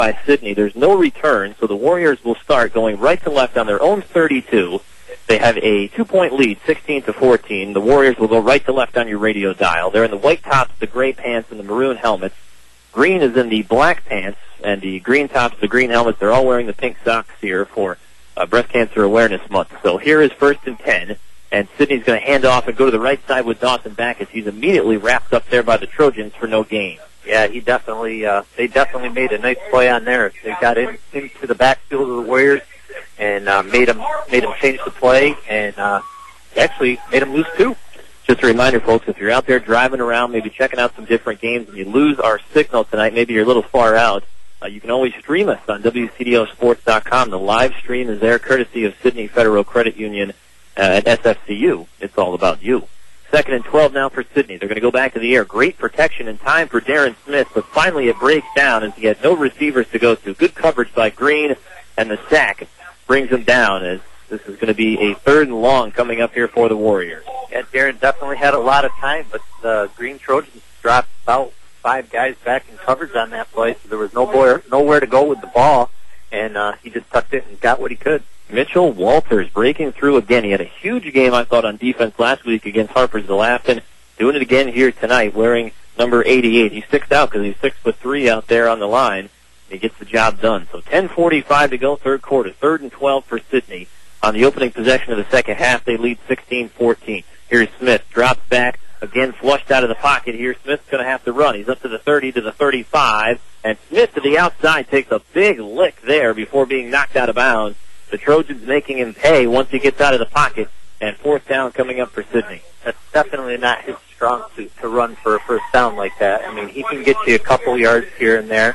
by Sidney. There's no return, so the Warriors will start going right to left on their own 32. They have a 2-point lead, 16-14. The Warriors will go right to left on your radio dial. They're in the white tops, the gray pants, and the maroon helmets. Green is in the black pants, and the green tops, the green helmets. They're all wearing the pink socks here for Breast Cancer Awareness Month. So here is 1st and 10, and Sidney's going to hand off and go to the right side with Dawson Backus. He's immediately wrapped up there by the Trojans for no gain. Yeah, they definitely made a nice play on there. They got into the backfield of the Warriors and made them change the play, and actually made them lose 2. Just a reminder, folks, if you're out there driving around, maybe checking out some different games, and you lose our signal tonight, maybe you're a little far out, you can always stream us on WCDOsports.com. The live stream is there, courtesy of Sidney Federal Credit Union at SFCU. It's all about you. 2nd and 12 now for Sidney. They're going to go back to the air. Great protection in time for Darren Smith, but finally it breaks down as he had no receivers to go to. Good coverage by Green, and the sack brings him down as this is going to be a 3rd and long coming up here for the Warriors. Yeah, Darren definitely had a lot of time, but the Green Trojans dropped about 5 guys back in coverage on that play, so there was nowhere to go with the ball, and he just tucked it and got what he could. Mitchell Walters breaking through again. He had a huge game, I thought, on defense last week against Harpers-Zalafton. Doing it again here tonight, wearing number 88. He sticks out because he's 6'3" out there on the line. He gets the job done. So 10:45 to go, 3rd quarter. 3rd and 12 for Sidney. On the opening possession of the second half, they lead 16-14. Here's Smith, drops back, again flushed out of the pocket here. Smith's going to have to run. He's up to the 30, to the 35, and Smith to the outside takes a big lick there before being knocked out of bounds. The Trojans making him pay once he gets out of the pocket, and 4th down coming up for Sidney. That's definitely not his strong suit to run for a 1st down like that. I mean, he can get you a couple yards here and there,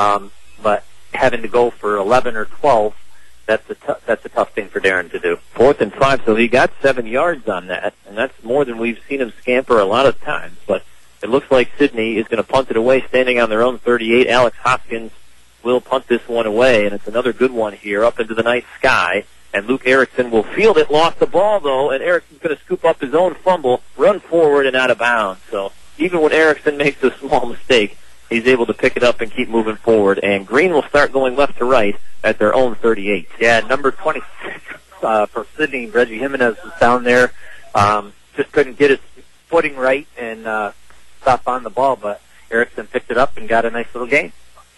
but having to go for 11 or 12, that's a tough thing for Darren to do. 4th and 5, so he got 7 yards on that, and that's more than we've seen him scamper a lot of times. But it looks like Sidney is going to punt it away, standing on their own 38. Alex Hoskins will punt this one away, and it's another good one here up into the night sky. And Luke Erickson will field it, lost the ball, though, and Erickson's going to scoop up his own fumble, run forward, and out of bounds. So even when Erickson makes a small mistake, he's able to pick it up and keep moving forward. And Green will start going left to right at their own 38. Yeah, number 26 for Sidney, Reggie Jimenez was down there. Just couldn't get his footing right and stop on the ball, but Erickson picked it up and got a nice little gain.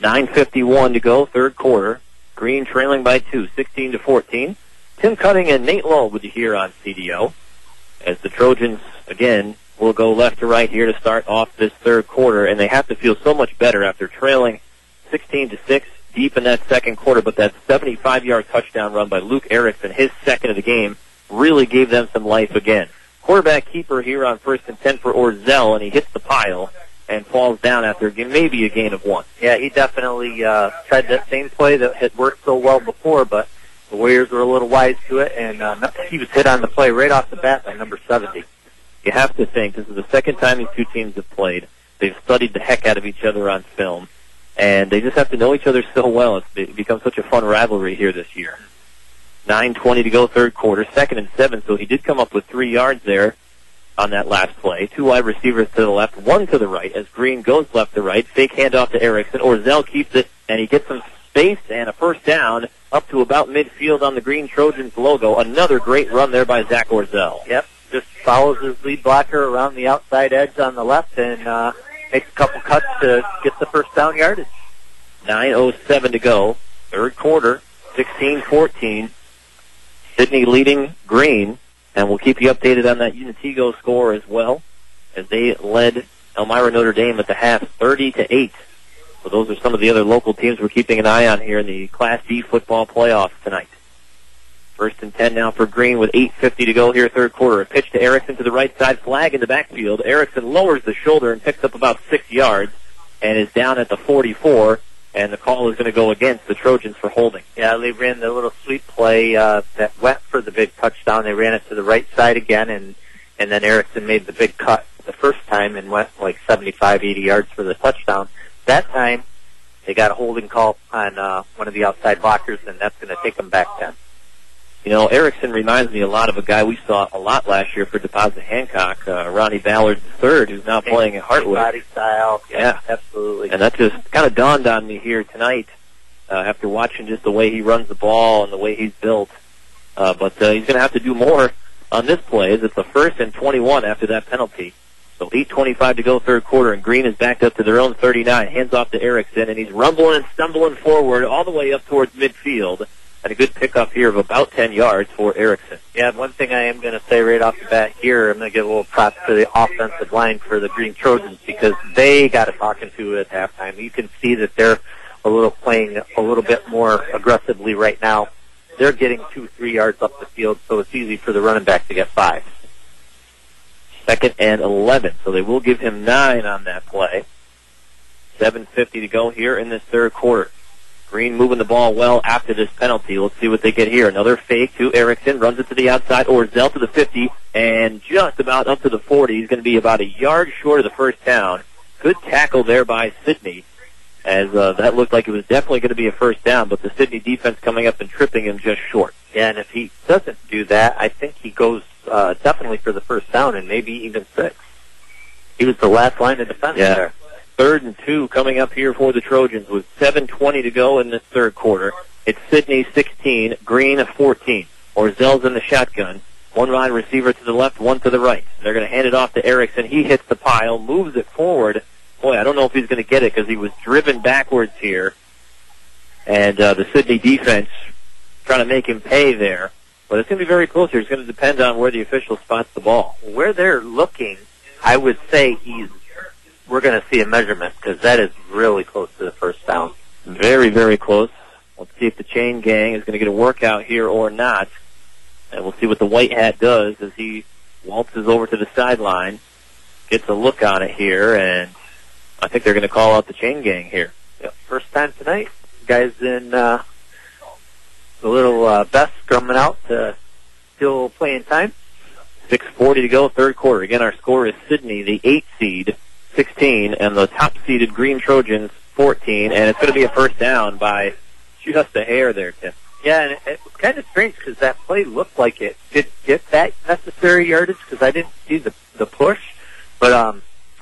9:51 to go, 3rd quarter. Green trailing by 2, 16-14. Tim Cutting and Nate Lowe with you here on CDO. As the Trojans, again, will go left to right here to start off this 3rd quarter, and they have to feel so much better after trailing 16-6 deep in that 2nd quarter, but that 75-yard touchdown run by Luke Erickson, his 2nd of the game, really gave them some life again. Quarterback keeper here on 1st and 10 for Orzel, and he hits the pile and falls down after maybe a gain of 1. Yeah, he definitely tried that same play that had worked so well before, but the Warriors were a little wise to it, and he was hit on the play right off the bat by number 70. You have to think, this is the 2nd time these two teams have played. They've studied the heck out of each other on film, and they just have to know each other so well. It's become such a fun rivalry here this year. 9:20 to go, 3rd quarter, 2nd and 7, so he did come up with 3 yards there on that last play. 2 wide receivers to the left, 1 to the right as Green goes left to right. Fake handoff to Erickson. Orzel keeps it, and he gets some space and a 1st down up to about midfield on the Green Trojans logo. Another great run there by Zach Orzel. Yep, just follows his lead blocker around the outside edge on the left and makes a couple cuts to get the 1st down yardage. 9:07 to go, 3rd quarter, 16-14. Sidney leading Green. And we'll keep you updated on that Unitigo score as well, as they led Elmira Notre Dame at the half 30-8. So those are some of the other local teams we're keeping an eye on here in the Class D football playoffs tonight. 1st and 10 now for Green with 8:50 to go here, 3rd quarter. A pitch to Erickson to the right side, flag in the backfield. Erickson lowers the shoulder and picks up about 6 yards and is down at the 44. And the call is going to go against the Trojans for holding. Yeah, they ran the little sweep play that went for the big touchdown. They ran it to the right side again, and then Erickson made the big cut the first time and went like 75, 80 yards for the touchdown. That time, they got a holding call on one of the outside blockers, and that's going to take them back 10. You know, Erickson reminds me a lot of a guy we saw a lot last year for Deposit Hancock, Ronnie Ballard III, who's now playing at Hartwood. Body style. Yeah, absolutely. And that just kind of dawned on me here tonight after watching just the way he runs the ball and the way he's built. But he's going to have to do more on this play, as it's a 1st and 21 after that penalty. So 8:25 to go, third quarter, and Green is backed up to their own 39. Hands off to Erickson, and he's rumbling and stumbling forward all the way up towards midfield. And a good pickup here of about 10 yards for Erickson. Yeah, one thing I am going to say right off the bat here, I'm going to give a little props to the offensive line for the Green Trojans, because they got a talking to at halftime. You can see that they're playing a little bit more aggressively right now. They're getting 2-3 yards up the field, so it's easy for the running back to get 5. 2nd and 11, so they will give him 9 on that play. 7:50 to go here in this third quarter. Green moving the ball well after this penalty. Let's see what they get here. Another fake to Erickson, runs it to the outside. Orzel to the 50, and just about up to the 40. He's going to be about a yard short of the first down. Good tackle there by Sidney, as that looked like it was definitely going to be a first down, but the Sidney defense coming up and tripping him just short. Yeah, and if he doesn't do that, I think he goes definitely for the first down, and maybe even 6. He was the last line of defense there. 3rd and 2 coming up here for the Trojans with 7:20 to go in this third quarter. It's Sidney 16, Green 14. Orzel's in the shotgun. One wide receiver to the left, one to the right. They're going to hand it off to Erickson. He hits the pile, moves it forward. Boy, I don't know if he's going to get it because he was driven backwards here. And the Sidney defense trying to make him pay there. But it's going to be very close here. It's going to depend on where the official spots the ball. Where they're looking, I would say we're going to see a measurement, because that is really close to the first down. Very, very close. Let's see if the chain gang is going to get a workout here or not. And we'll see what the white hat does as he waltzes over to the sideline, gets a look on it here, and I think they're going to call out the chain gang here. Yep. First time tonight. Guys in the little vest scrumming out to still playing time. 6:40 to go, third quarter. Again, our score is Sidney, the 8 seed, 16, and the top-seeded Green Trojans, 14, and it's going to be a first down by just a hair there, Tim. Yeah, and it was kind of strange because that play looked like it did get that necessary yardage, because I didn't see the push, but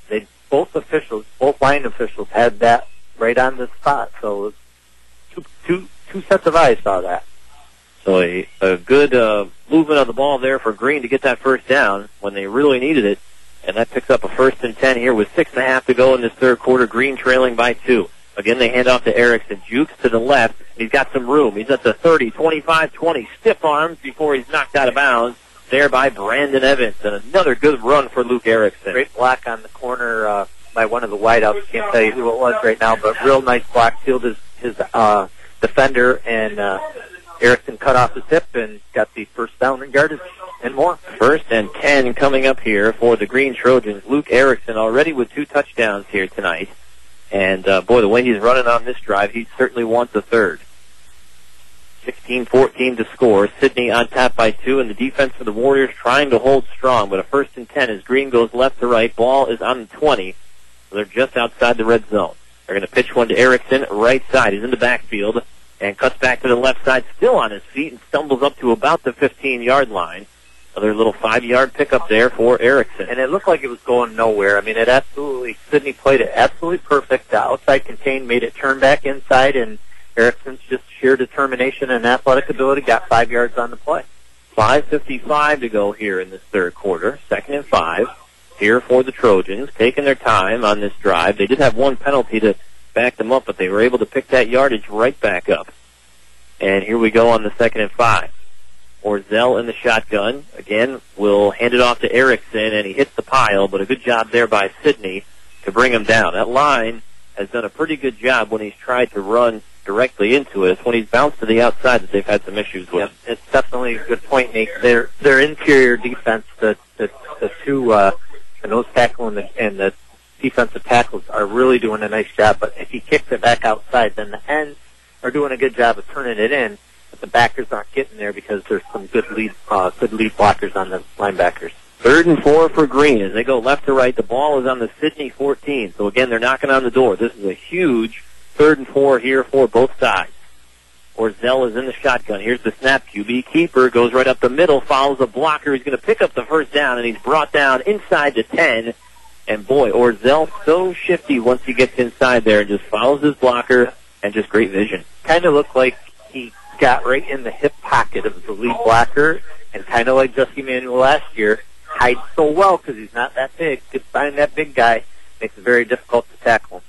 both line officials had that right on the spot, so two sets of eyes saw that. So a good movement of the ball there for Green to get that first down when they really needed it. And that picks up a 1st and 10 here with 6.5 to go in this third quarter. Green trailing by 2. Again, they hand off to Erickson. Jukes to the left. He's got some room. He's at the 30, 25, 20. Stiff arms before he's knocked out of bounds there by Brandon Evans. And another good run for Luke Erickson. Great block on the corner by one of the wideouts. Can't tell you who it was right now, but real nice block. Sealed his defender, and Erickson cut off his hip and got the first down and yardage and more. 1st and 10 coming up here for the Green Trojans. Luke Erickson already with 2 touchdowns here tonight. And, boy, the way he's running on this drive, he certainly wants a third. 16-14 to score. Sidney on top by 2, and the defense for the Warriors trying to hold strong. But a 1st and 10 as Green goes left to right. Ball is on the 20. So they're just outside the red zone. They're going to pitch one to Erickson, right side. He's in the backfield and cuts back to the left side, still on his feet, and stumbles up to about the 15-yard line. Another little 5-yard pickup there for Erickson. And it looked like it was going nowhere. I mean, Sidney played it absolutely perfect. The outside contained, made it turn back inside, and Erickson's just sheer determination and athletic ability got 5 yards on the play. 5:55 to go here in this third quarter. 2nd and 5 here for the Trojans, taking their time on this drive. They did have one penalty to back them up, but they were able to pick that yardage right back up. And here we go on the 2nd and 5. Orzel in the shotgun. Again, will hand it off to Erickson, and he hits the pile, but a good job there by Sidney to bring him down. That line has done a pretty good job when he's tried to run directly into it. It's when he's bounced to the outside that they've had some issues with. Yeah, it's definitely a good point, Nate. Their interior defense, the nose tackle and the defensive tackles are really doing a nice job, but if he kicks it back outside, then the ends are doing a good job of turning it in, but the backers aren't getting there because there's some good lead blockers on the linebackers. 3rd and 4 for Green as they go left to right. The ball is on the Sidney 14. So again, they're knocking on the door. This is a huge 3rd and 4 here for both sides. Orzel is in the shotgun. Here's the snap. QB keeper goes right up the middle, follows a blocker. He's going to pick up the first down, and he's brought down inside the 10. And boy, Orzel so shifty once he gets inside there and just follows his blocker and just great vision. Kind of looked like he got right in the hip pocket of the lead blocker, and kind of like Jesse Manuel last year, hides so well because he's not that big. Gets behind that big guy, makes it very difficult to tackle him.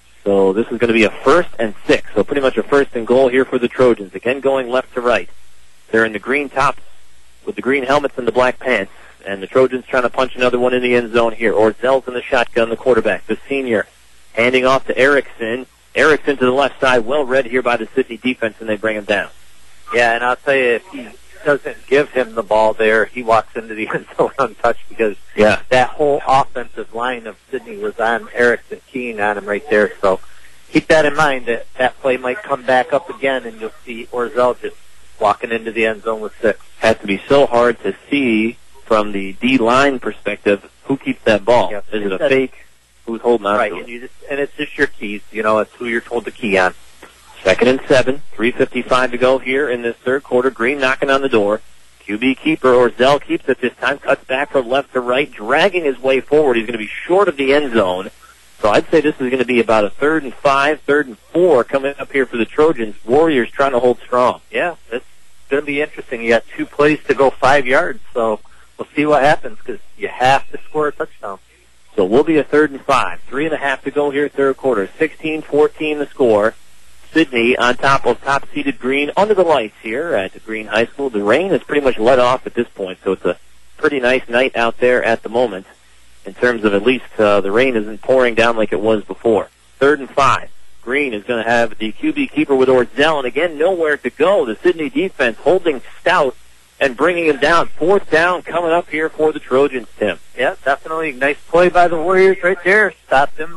So this is going to be a 1st and 6, so pretty much a 1st and goal here for the Trojans. Again, going left to right. They're in the green tops with the green helmets and the black pants, and the Trojans trying to punch another one in the end zone here. Orzel's in the shotgun, the quarterback, the senior, handing off to Erickson. Erickson to the left side, well read here by the Sidney defense, and they bring him down. Yeah, and I'll tell you, if he doesn't give him the ball there, he walks into the end zone untouched because that whole offensive line of Sidney was on Erickson, keying on him right there. So keep that in mind, that play might come back up again, and you'll see Orzel just walking into the end zone with 6. Has to be so hard to see from the D-line perspective who keeps that ball. Yep. Is it a fake? Who's holding on right, to it? And it's just your keys. It's who you're told to key on. 2nd and 7, 3:55 to go here in this third quarter. Green knocking on the door. QB keeper Orzel keeps it this time, cuts back from left to right, dragging his way forward. He's going to be short of the end zone. So I'd say this is going to be about a 3rd and 5, 3rd and 4 coming up here for the Trojans. Warriors trying to hold strong. Yeah, it's going to be interesting. You got 2 plays to go 5 yards, so we'll see what happens because you have to score a touchdown. So we'll be a 3rd and 5, 3.5 to go here third quarter. 16-14 the score. Sidney on top of top-seeded Green under the lights here at Green High School. The rain has pretty much let off at this point, so it's a pretty nice night out there at the moment in terms of at least the rain isn't pouring down like it was before. 3rd and 5. Green is going to have the QB keeper with Orzel, and again, nowhere to go. The Sidney defense holding stout and bringing him down. 4th down coming up here for the Trojans, Tim. Yeah, definitely. Nice play by the Warriors right there. Stopped him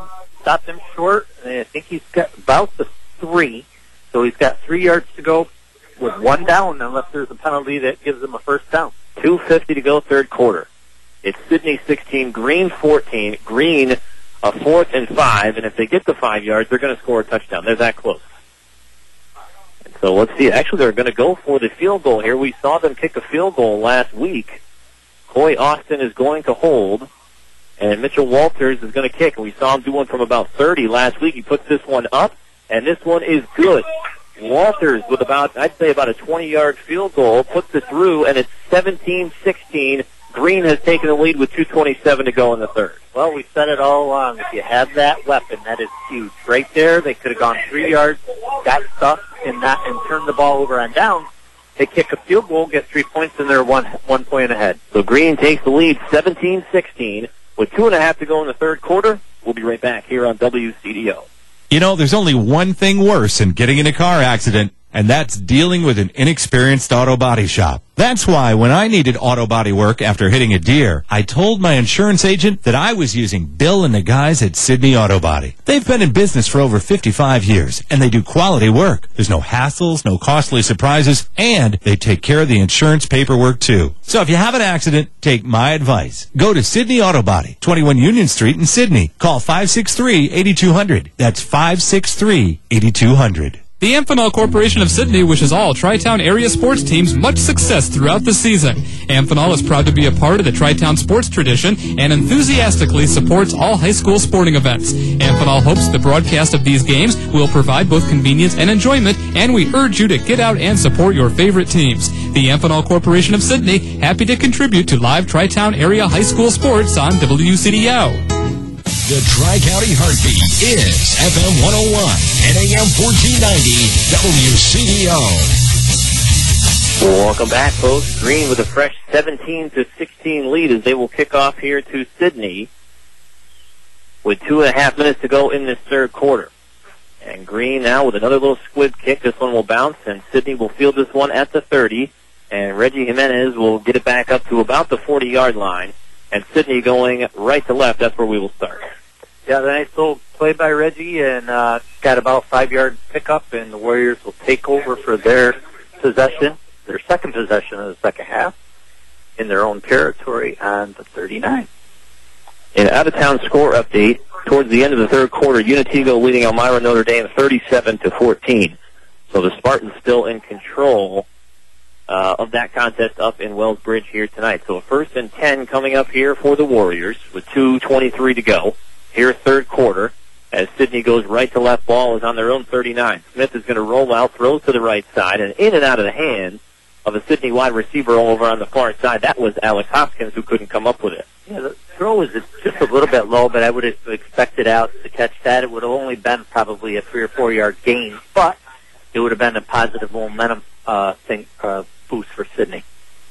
short, and I think he's got about the 3, so he's got 3 yards to go with 1 down unless there's a penalty that gives him a 1st down. 2:50 to go third quarter. It's Sidney 16, Green 14. Green a 4th and 5, and if they get the 5 yards, they're going to score a touchdown. They're that close. And so let's see. Actually, they're going to go for the field goal here. We saw them kick a field goal last week. Coy Austin is going to hold, and Mitchell Walters is going to kick. And we saw him do one from about 30 last week. He puts this one up. And this one is good. Walters with I'd say about a 20-yard field goal, puts it through, and it's 17-16. Green has taken the lead with 2:27 to go in the third. Well, we said it all along. If you have that weapon, that is huge. Right there, they could have gone 3 yards, got stuck, and turned the ball over on down. They kick a field goal, get 3 points, and they're one point ahead. So Green takes the lead 17-16 with 2.5 to go in the third quarter. We'll be right back here on WCDO. There's only one thing worse than getting in a car accident, and that's dealing with an inexperienced auto body shop. That's why when I needed auto body work after hitting a deer, I told my insurance agent that I was using Bill and the guys at Sidney Auto Body. They've been in business for over 55 years, and they do quality work. There's no hassles, no costly surprises, and they take care of the insurance paperwork, too. So if you have an accident, take my advice. Go to Sidney Auto Body, 21 Union Street in Sidney. Call 563-8200. That's 563-8200. The Amphenol Corporation of Sidney wishes all Tri-Town area sports teams much success throughout the season. Amphenol is proud to be a part of the Tri-Town sports tradition and enthusiastically supports all high school sporting events. Amphenol hopes the broadcast of these games will provide both convenience and enjoyment, and we urge you to get out and support your favorite teams. The Amphenol Corporation of Sidney, happy to contribute to live Tri-Town area high school sports on WCDO. The Tri-County Heartbeat is FM 101 and AM 1490 WCDO. Welcome back, folks. Green with a fresh 17-16 lead as they will kick off here to Sidney with 2.5 minutes to go in this third quarter. And Green now with another little squib kick. This one will bounce, and Sidney will field this one at the 30. And Reggie Jimenez will get it back up to about the 40-yard line. And Sidney going right to left. That's where we will start. Yeah, the nice little play by Reggie, and got about 5-yard pickup, and the Warriors will take over for their possession, their second possession of the second half, in their own territory on the 39. An out-of-town score update. Towards the end of the third quarter, Unitigo leading Elmira Notre Dame 37-14. So the Spartans still in control of that contest up in Wells Bridge here tonight. So a 1st and 10 coming up here for the Warriors with 2:23 to go. Here third quarter. as Sidney goes right to left. Ball is on their own 39. Smith is going to roll out, throws to the right side, and in and out of the hands of a Sidney wide receiver over on the far side. That was Alex Hoskins, who couldn't come up with it. Yeah, the throw was just a little bit low, but I would have expected out to catch that. It would have only been probably a 3 or 4 yard gain, but it would have been a positive momentum boost for Sidney.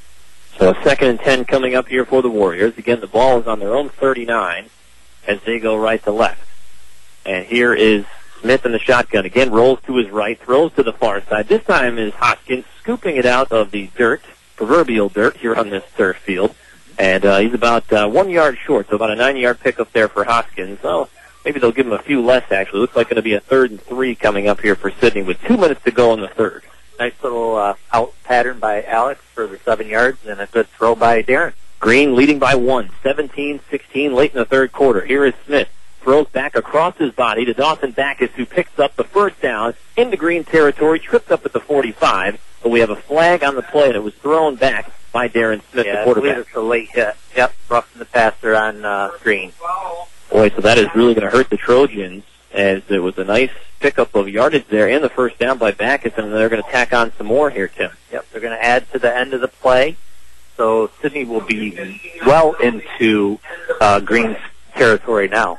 So 2nd and 10 coming up here for the Warriors. Again, the ball is on their own 39 as they go right to left. And here is Smith in the shotgun. Again, rolls to his right, throws to the far side. This time is Hoskins scooping it out of the dirt, proverbial dirt, here on this turf field. And he's about 1 yard short, so about a 9-yard pickup there for Hoskins. So maybe they'll give him a few less, actually. Looks like going to be a 3rd and 3 coming up here for Sidney with 2 minutes to go in the third. Nice little out pattern by Alex for the 7 yards, and a good throw by Darren. Green leading by 1, 17-16 late in the third quarter. Here is Smith. Throws back across his body to Dawson Backus, who picks up the first down into Green territory, tripped up at the 45. But we have a flag on the play, and it was thrown back by Darren Smith, the quarterback. I believe it's a late hit. Yep, roughing the passer on Green. Boy, so that is really going to hurt the Trojans, as there was a nice pickup of yardage there and the first down by Backus, and they're going to tack on some more here, Tim. Yep, they're going to add to the end of the play. So Sidney will be well into Green's territory now.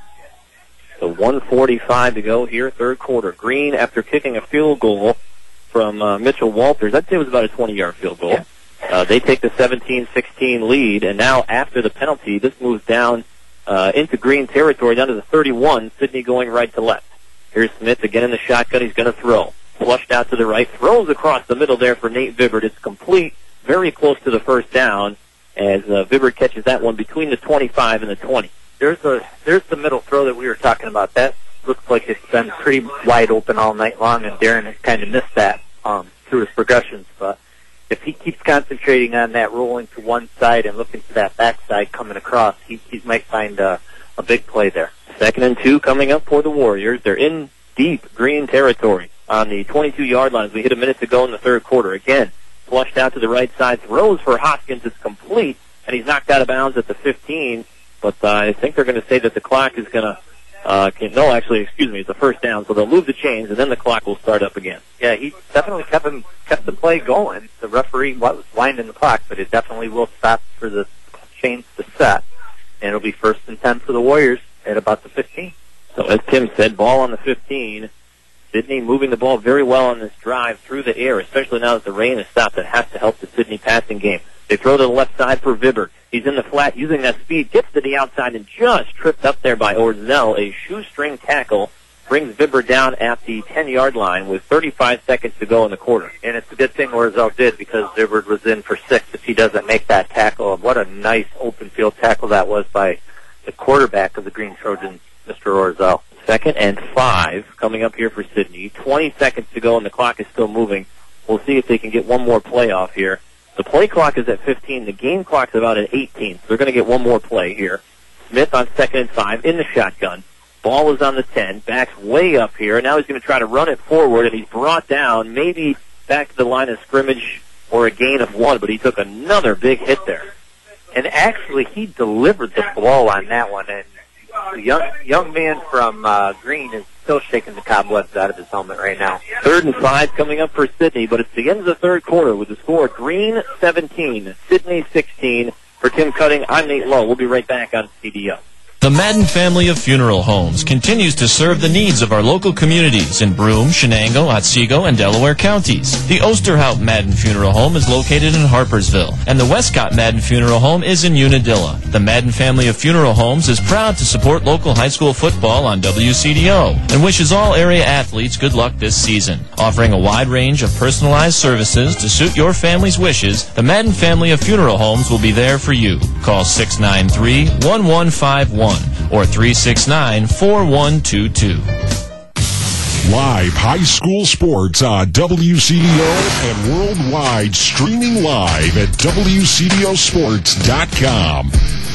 So 1:45 to go here, third quarter. Green, after kicking a field goal from Mitchell Walters, I'd say it was about a 20-yard field goal. Yeah. They take the 17-16 lead, and now after the penalty, this moves down into Green territory, down to the 31, Sidney going right to left. Here's Smith again in the shotgun. He's going to throw. Flushed out to the right, throws across the middle there for Nate Vibbert. It's complete, very close to the first down, as Vibbert catches that one between the 25 and the 20. There's the middle throw that we were talking about. That looks like it's been pretty wide open all night long, and Darren has kind of missed that through his progressions. But if he keeps concentrating on that rolling to one side and looking to that backside coming across, he might find a big play there. 2nd and 2 coming up for the Warriors. They're in deep Green territory on the 22-yard line as we hit a minute to go in the third quarter. Again, flushed out to the right side, throws for Hoskins. It's complete, and he's knocked out of bounds at the 15. But I think they're going to say that the clock is going to it's a first down, so they'll move the chains, and then the clock will start up again. Yeah, he definitely kept the play going. The referee was winding the clock, but it definitely will stop for the chains to set, and it'll be 1st and 10 for the Warriors at about the 15. So as Tim said, ball on the 15. Sidney moving the ball very well on this drive through the air, especially now that the rain has stopped. That has to help the Sidney passing game. They throw to the left side for Vibbert. He's in the flat using that speed, gets to the outside, and just tripped up there by Orzel. A shoestring tackle brings Vibbert down at the 10-yard line with 35 seconds to go in the quarter. And it's a good thing Orzel did, because Vibbert was in for 6 if he doesn't make that tackle. What a nice open field tackle that was by the quarterback of the Green Trojans, Mr. Orzel. 2nd and 5 coming up here for Sidney. 20 seconds to go, and the clock is still moving. We'll see if they can get one more play off here. The play clock is at 15. The game clock's about at 18. So they're going to get one more play here. Smith on 2nd and 5 in the shotgun. Ball is on the 10. Backs way up here. Now he's going to try to run it forward, and he's brought down maybe back to the line of scrimmage or a gain of 1, but he took another big hit there. And actually, he delivered the blow on that one. And the young man from Green is still shaking the cobwebs out of his helmet right now. 3rd and 5 coming up for Sidney, but it's the end of the third quarter with the score Green 17, Sidney 16. For Tim Cutting, I'm Nate Lowe. We'll be right back on CDO. The Madden family of funeral homes continues to serve the needs of our local communities in Broome, Shenango, Otsego, and Delaware counties. The Osterhout Madden Funeral Home is located in Harpersville, and the Westcott Madden Funeral Home is in Unadilla. The Madden family of funeral homes is proud to support local high school football on WCDO and wishes all area athletes good luck this season. Offering a wide range of personalized services to suit your family's wishes, the Madden family of funeral homes will be there for you. Call 693-1151. or 369-4122. Live high school sports on WCDO and worldwide, streaming live at WCDOsports.com.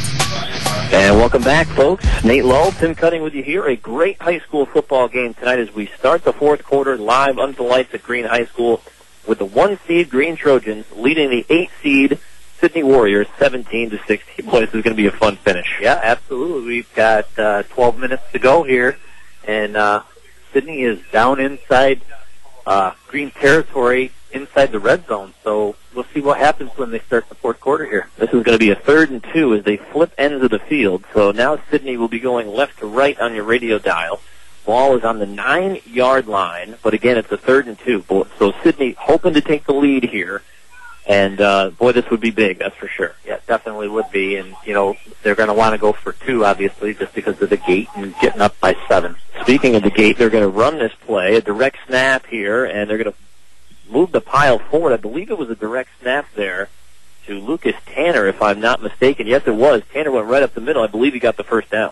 And welcome back, folks. Nate Lowe, Tim Cutting with you here. A great high school football game tonight as we start the fourth quarter live under the lights at Green High School with the 1-seed Green Trojans leading the 8-seed Sidney Warriors 17-16. Boy, this is going to be a fun finish. Yeah, absolutely. We've got 12 minutes to go here and Sidney is down inside green territory inside the red zone. So we'll see what happens when they start the fourth quarter here. This is going to be a 3rd and 2 as they flip ends of the field. So now Sidney will be going left to right on your radio dial. Ball is on the 9-yard line, but again, it's a 3rd and 2. So Sidney hoping to take the lead here. And, boy, this would be big, that's for sure. Yeah, it definitely would be. And, you know, they're going to want to go for 2, obviously, just because of the gate and getting up by 7. Speaking of the gate, they're going to run this play, a direct snap here, and they're going to move the pile forward. I believe it was a direct snap there to Lucas Tanner, if I'm not mistaken. Yes, it was. Tanner went right up the middle. I believe he got the first down.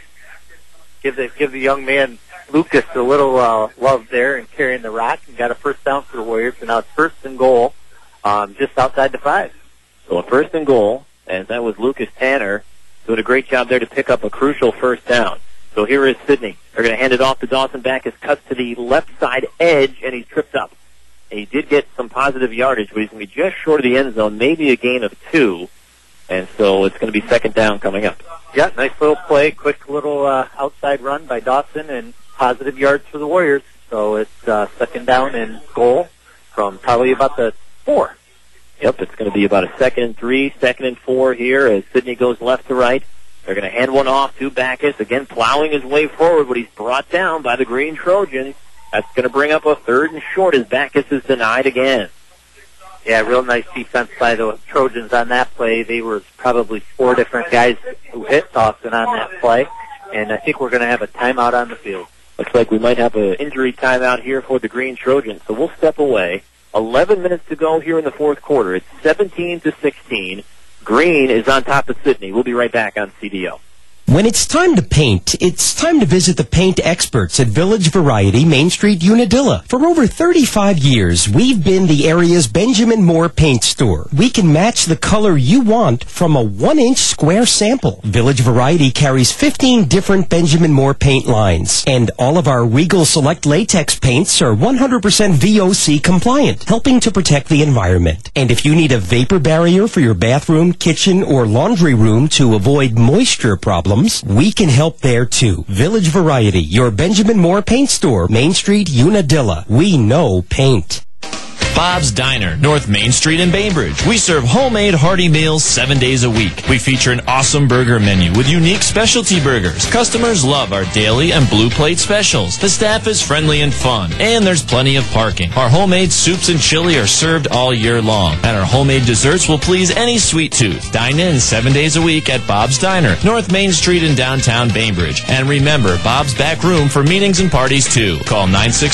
Give the young man Lucas a little love there and carrying the rock, and got a first down for the Warriors. And now it's 1st and goal. Just outside the 5. So a 1st and goal, and that was Lucas Tanner doing a great job there to pick up a crucial first down. So here is Sidney. They're going to hand it off to Dawson Backus, cuts to the left side edge, and he's tripped up. And he did get some positive yardage, but he's going to be just short of the end zone, maybe a gain of 2. And so it's going to be 2nd down coming up. Yeah, nice little play, quick little outside run by Dawson, and positive yards for the Warriors. So it's 2nd down and goal from probably about the 4. Yep, it's going to be about a 2nd and 3, 2nd and 4 here as Sidney goes left to right. They're going to hand one off to Backus, again plowing his way forward, but he's brought down by the Green Trojans. That's going to bring up a 3rd and short as Backus is denied again. Yeah, real nice defense by the Trojans on that play. They were probably 4 different guys who hit Dawson on that play, and I think we're going to have a timeout on the field. Looks like we might have an injury timeout here for the Green Trojans, so we'll step away. 11 minutes to go here in the fourth quarter. It's 17-16. Green is on top of Sidney. We'll be right back on CDO. When it's time to paint, it's time to visit the paint experts at Village Variety, Main Street, Unadilla. For over 35 years, we've been the area's Benjamin Moore paint store. We can match the color you want from a 1-inch square sample. Village Variety carries 15 different Benjamin Moore paint lines, and all of our Regal Select latex paints are 100% VOC compliant, helping to protect the environment. And if you need a vapor barrier for your bathroom, kitchen, or laundry room to avoid moisture problems, we can help there too. Village Variety, your Benjamin Moore paint store, Main Street, Unadilla. We know paint. Bob's Diner, North Main Street in Bainbridge. We serve homemade hearty meals 7 days a week. We feature an awesome burger menu with unique specialty burgers. Customers love our daily and blue plate specials. The staff is friendly and fun, and there's plenty of parking. Our homemade soups and chili are served all year long, and our homemade desserts will please any sweet tooth. Dine in 7 days a week at Bob's Diner, North Main Street in downtown Bainbridge. And remember, Bob's back room for meetings and parties too. Call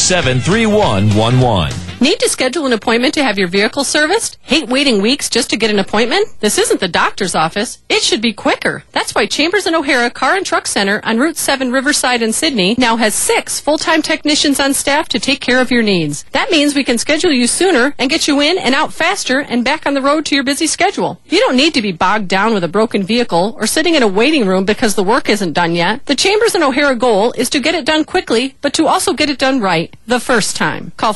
967-3111. Need to schedule an appointment to have your vehicle serviced? Hate waiting weeks just to get an appointment? This isn't the doctor's office. It should be quicker. That's why Chambers and O'Hara Car and Truck Center on Route 7 Riverside in Sydney now has 6 full-time technicians on staff to take care of your needs. That means we can schedule you sooner and get you in and out faster and back on the road to your busy schedule. You don't need to be bogged down with a broken vehicle or sitting in a waiting room because the work isn't done yet. The Chambers and O'Hara goal is to get it done quickly, but to also get it done right the first time. Call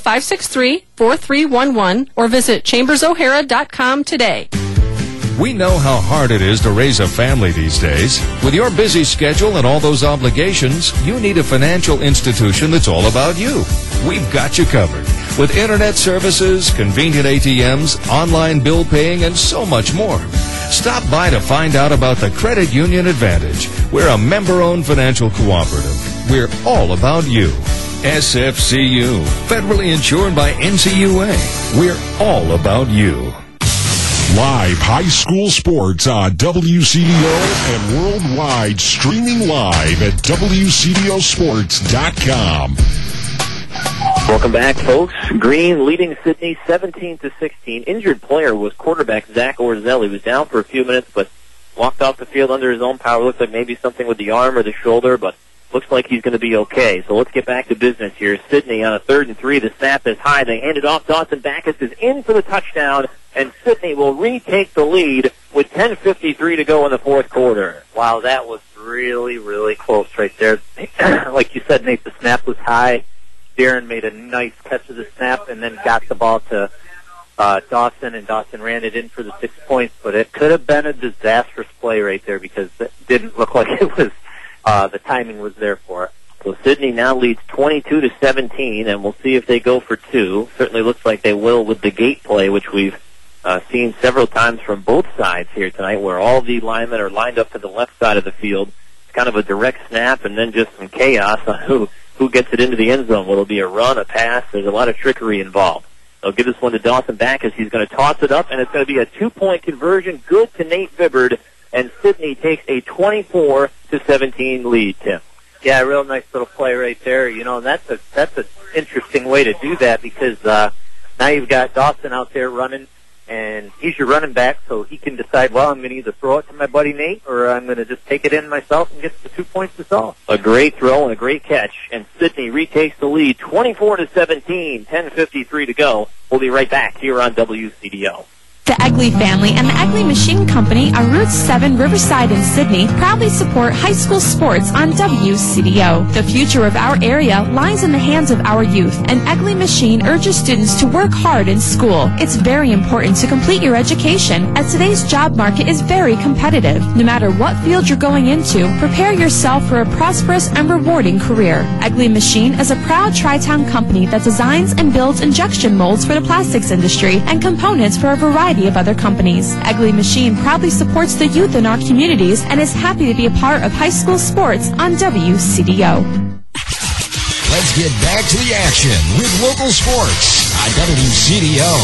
563-4311 or visit chambersohara.com today. We know how hard it is to raise a family these days. With your busy schedule and all those obligations, you need a financial institution that's all about you. We've got you covered. With internet services, convenient ATMs, online bill paying, and so much more. Stop by to find out about the Credit Union Advantage. We're a member-owned financial cooperative. We're all about you. SFCU, federally insured by NCUA. We're all about you. Live high school sports on WCDO and worldwide, streaming live at WCDOsports.com. Welcome back, folks. Green leading Sydney 17-16. Injured player was quarterback Zach Orzelli. He was down for a few minutes, but walked off the field under his own power. Looks like maybe something with the arm or the shoulder, but looks like he's going to be okay. So let's get back to business here. Sydney on a 3rd and 3. The snap is high. They hand it off. Dawson Backus is in for the touchdown, and Sydney will retake the lead with 10:53 to go in the fourth quarter. Wow, that was really, really close right there. Like you said, Nate, the snap was high. Darren made a nice catch of the snap and then got the ball to Dawson, and Dawson ran it in for the 6 points. But it could have been a disastrous play right there because it didn't look like it was the timing was there for it. So Sidney now leads 22-17, and we'll see if they go for two. Certainly looks like they will with the gate play, which we've seen several times from both sides here tonight, where all the linemen are lined up to the left side of the field. It's kind of a direct snap and then just some chaos on who gets it into the end zone. Will it be a run, a pass? There's a lot of trickery involved. They'll give this one to Dawson Backus. He's going to toss it up, and it's going to be a 2-point conversion. Good to Nate Vibbard, and Sidney takes a 24-17 lead, Tim. Yeah, real nice little play right there. You know, that's an interesting way to do that because now you've got Dawson out there running, and he's your running back, so he can decide, well, I'm going to either throw it to my buddy Nate or I'm going to just take it in myself and get the 2 points to solve. A great throw and a great catch, and Sidney retakes the lead, 24-17, 10:53 to go. We'll be right back here on WCDO. The Egley family and the Egley Machine Company on Route 7 Riverside in Sydney proudly support high school sports on WCDO. The future of our area lies in the hands of our youth, and Egley Machine urges students to work hard in school. It's very important to complete your education, as today's job market is very competitive. No matter what field you're going into, prepare yourself for a prosperous and rewarding career. Egley Machine is a proud Tri-Town company that designs and builds injection molds for the plastics industry and components for a variety of other companies. Egley Machine proudly supports the youth in our communities and is happy to be a part of high school sports on WCDO. Let's get back to the action with local sports on WCDO.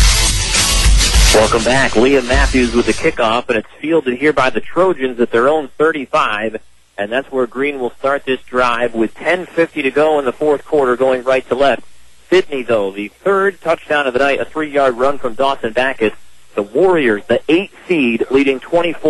Welcome back. Liam Matthews with the kickoff, and it's fielded here by the Trojans at their own 35, and that's where Green will start this drive with 10:50 to go in the fourth quarter, going right to left. Sidney, though, the third touchdown of the night, a 3-yard run from Dawson Backus. The Warriors, the 8th seed, leading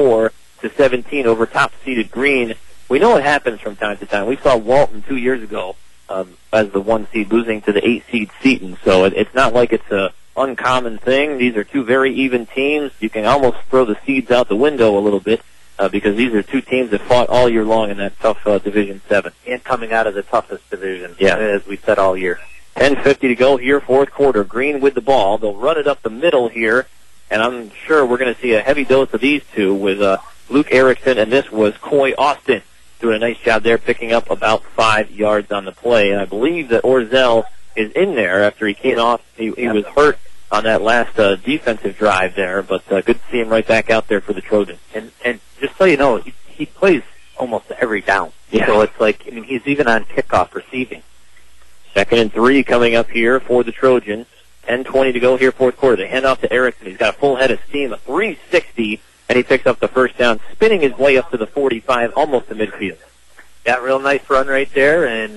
24-17 over top-seeded Green. We know it happens from time to time. We saw Walton 2 years ago as the 1 seed losing to the 8 seed Seton. So it's not like it's a uncommon thing. These are two very even teams. You can almost throw the seeds out the window a little bit because these are two teams that fought all year long in that tough Division 7. And coming out of the toughest division, yeah, as we said all year. 10:50 to go here, fourth quarter. Green with the ball. They'll run it up the middle here, and I'm sure we're going to see a heavy dose of these two with Luke Erickson, and this was Coy Austin doing a nice job there, picking up about 5 yards on the play. And I believe that Orzel is in there after he came off. He was hurt on that last defensive drive there, but good to see him right back out there for the Trojans. And just so you know, he plays almost every down. Yeah. So it's like, I mean, he's even on kickoff receiving. 2nd and 3 coming up here for the Trojans. 10:20 to go here, fourth quarter. They hand off to Erickson. He's got a full head of steam, a 360, and he picks up the first down, spinning his way up to the 45, almost to midfield. Yeah, real nice run right there, and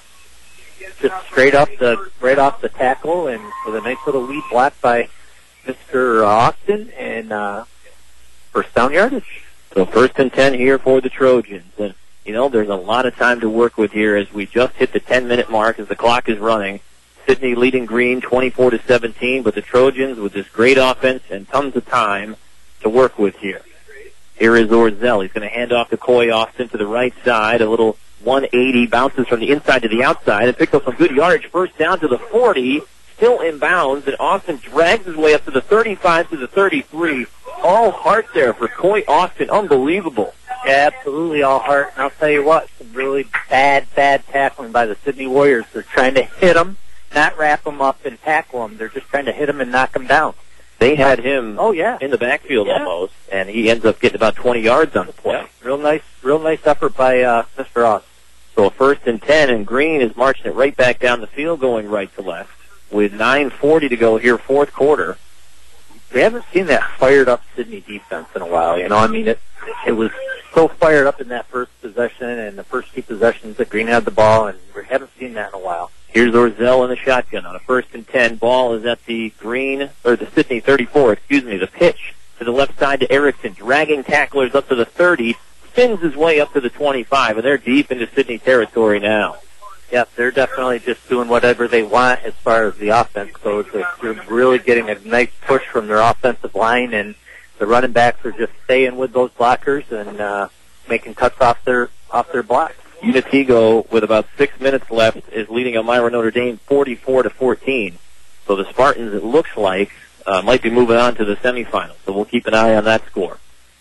just straight off the tackle, and with a nice little lead block by Mr. Austin, and first down yardage. So 1st and 10 here for the Trojans. And you know, there's a lot of time to work with here as we just hit the 10-minute mark as the clock is running. Sidney leading Green 24-17, but the Trojans with this great offense and tons of time to work with here. Here is Orzel. He's going to hand off to Coy Austin to the right side. A little 180, bounces from the inside to the outside and picks up some good yardage. First down to the 40, still in bounds, and Austin drags his way up to the 35 to the 33. All heart there for Coy Austin. Unbelievable. Yeah, absolutely all heart. And I'll tell you what, some really bad tackling by the Sydney Warriors. They're trying to hit him, not wrap him up and tackle him. They're just trying to hit him and knock him down. They had him in the backfield almost, and he ends up getting about 20 yards on the play. Yeah. Real nice effort by Mr. Ross. So 1st and 10, and Green is marching it right back down the field, going right to left. With 9:40 to go here, fourth quarter. We haven't seen that fired up Sydney defense in a while. You know, I mean, it was so fired up in that first possession and the first 2 possessions that Green had the ball, and we haven't seen that in a while. Here's Orzel in the shotgun on a 1st and 10. Ball is at the Sydney 34, the pitch to the left side to Erickson, dragging tacklers up to the 30, spins his way up to the 25, and they're deep into Sydney territory now. Yep, they're definitely just doing whatever they want as far as the offense goes. They're really getting a nice push from their offensive line, and the running backs are just staying with those blockers and making cuts off their blocks. Unitigo, with about 6 minutes left, is leading Elmira Notre Dame 44-14. So the Spartans, it looks like, might be moving on to the semifinals. So we'll keep an eye on that score.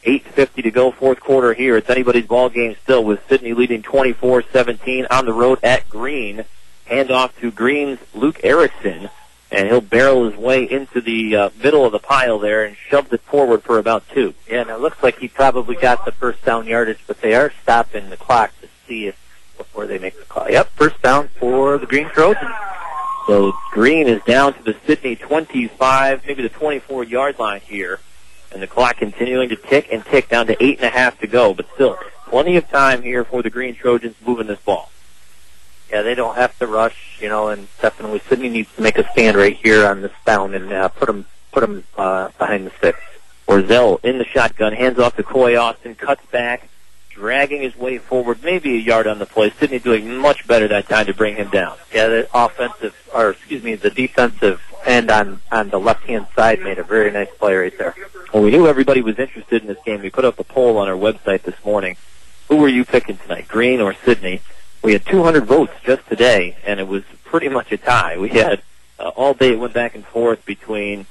8:50 to go, fourth quarter here. It's anybody's ball game still, with Sidney leading 24-17 on the road at Green. Handoff to Green's Luke Erickson, and he'll barrel his way into the middle of the pile there and shoved it forward for about 2. Yeah, and it looks like he probably got the first down yardage, but they are stopping the clock to see if before they make the call. Yep, first down for the Green Trojans. So Green is down to the Sidney 25, maybe the 24-yard line here. And the clock continuing to tick and tick down to 8.5 to go. But still, plenty of time here for the Green Trojans moving this ball. Yeah, they don't have to rush, and definitely Sidney needs to make a stand right here on this down and put him behind the sticks. Orzel in the shotgun, hands off to Coy Austin, cuts back, dragging his way forward, maybe a yard on the play. Sidney doing much better that time to bring him down. Yeah, the defensive end on the left-hand side made a very nice play right there. Well, we knew everybody was interested in this game. We put up a poll on our website this morning. Who were you picking tonight, Green or Sidney? We had 200 votes just today, and it was pretty much a tie. We had all day it went back and forth between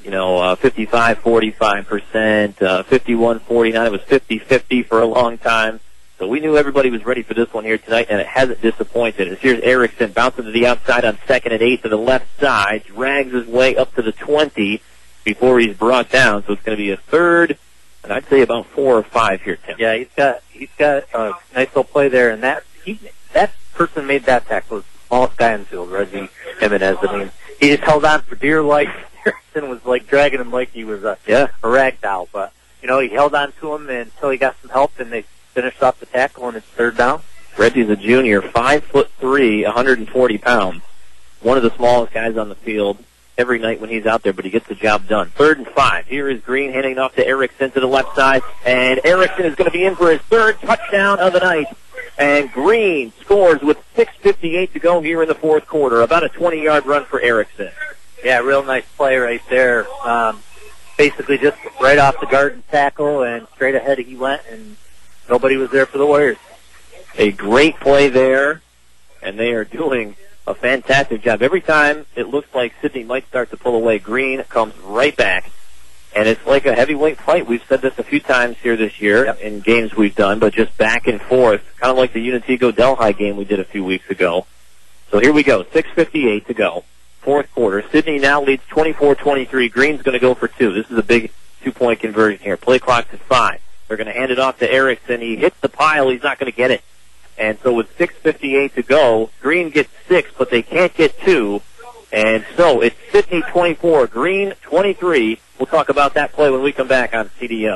55-45%, 51-49. It was 50-50 for a long time. So we knew everybody was ready for this one here tonight, and it hasn't disappointed. As here's Erickson bouncing to the outside on 2nd and 8 to the left side, drags his way up to the 20 before he's brought down. So it's going to be a third, and I'd say about 4 or 5 here, Tim. Yeah, he's got a nice little play there, and that person made that tackle was the smallest guy in the field, Reggie Jimenez. I mean, he just held on for dear life. Erickson was like dragging him like he was a rag doll, but he held on to him until he got some help, and they finished off the tackle, and it's third down. Reggie's a junior, 5'3", 140 pounds. One of the smallest guys on the field every night when he's out there, but he gets the job done. 3rd and 5. Here is Green handing off to Erickson to the left side, and Erickson is going to be in for his 3rd touchdown of the night. And Green scores with 6:58 to go here in the fourth quarter. About a 20-yard run for Erickson. Yeah, real nice play right there. Basically just right off the guard and tackle, and straight ahead he went, and nobody was there for the Warriors. A great play there, and they are doing a fantastic job. Every time it looks like Sidney might start to pull away, Green comes right back. And it's like a heavyweight fight. We've said this a few times here this year in games we've done, but just back and forth, kind of like the Unitigo-Delhi game we did a few weeks ago. So here we go, 6:58 to go, fourth quarter. Sidney now leads 24-23. Green's going to go for 2. This is a big 2-point conversion here. Play clock's at 5. They're going to hand it off to Erickson. He hits the pile. He's not going to get it. And so with 6:58 to go, Green gets 6, but they can't get 2. And so it's Sidney 24, Green 23. We'll talk about that play when we come back on CDO.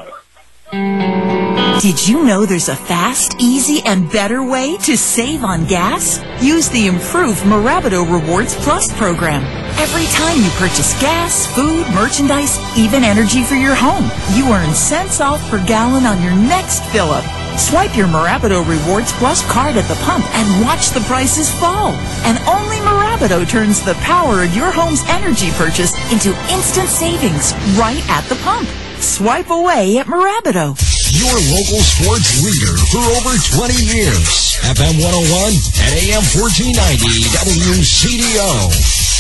Did you know there's a fast, easy, and better way to save on gas? Use the improved Mirabito Rewards Plus program. Every time you purchase gas, food, merchandise, even energy for your home, you earn cents off per gallon on your next fill-up. Swipe your Mirabito Rewards Plus card at the pump and watch the prices fall. And only Mirabito turns the power of your home's energy purchase into instant savings right at the pump. Swipe away at Mirabito. Your local sports leader for over 20 years. FM 101 and AM 1490 WCDO.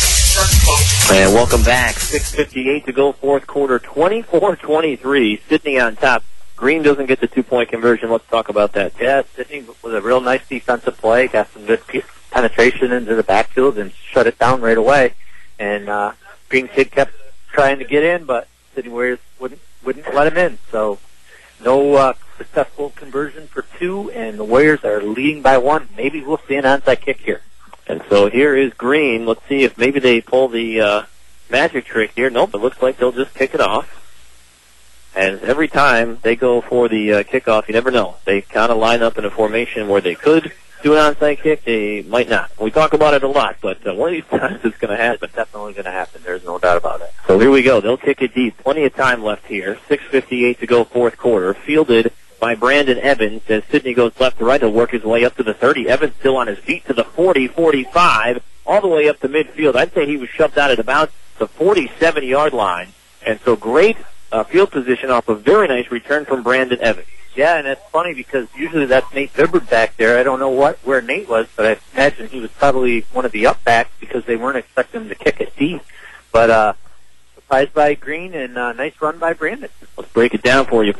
And welcome back. 6:58 to go, fourth quarter, 24-23. Sidney on top. Green doesn't get the 2-point conversion. Let's talk about that. Yeah, Sidney was a real nice defensive play. Got some good penetration into the backfield and shut it down right away. And Green kid kept trying to get in, but Sidney Warriors wouldn't let him in. So no successful conversion for 2, and the Warriors are leading by 1. Maybe we'll see an onside kick here. And so here is Green. Let's see if maybe they pull the magic trick here. Nope, it looks like they'll just kick it off. And every time they go for the kickoff, you never know. They kind of line up in a formation where they could do an onside kick, they might not. We talk about it a lot, but one of these times it's going to happen. It's definitely going to happen. There's no doubt about it. So here we go. They'll kick it deep. Plenty of time left here. 6:58 to go, fourth quarter. Fielded by Brandon Evans as Sidney goes left to right. He'll work his way up to the 30. Evans still on his feet to the 40, 45, all the way up to midfield. I'd say he was shoved out at about the 47-yard line. And so great field position off a very nice return from Brandon Evans. Yeah, and it's funny because usually that's Nate Vibbert back there. I don't know where Nate was, but I imagine he was probably one of the up backs because they weren't expecting him to kick it deep. But surprised by Green and nice run by Brandon. Let's break it down for you, folks.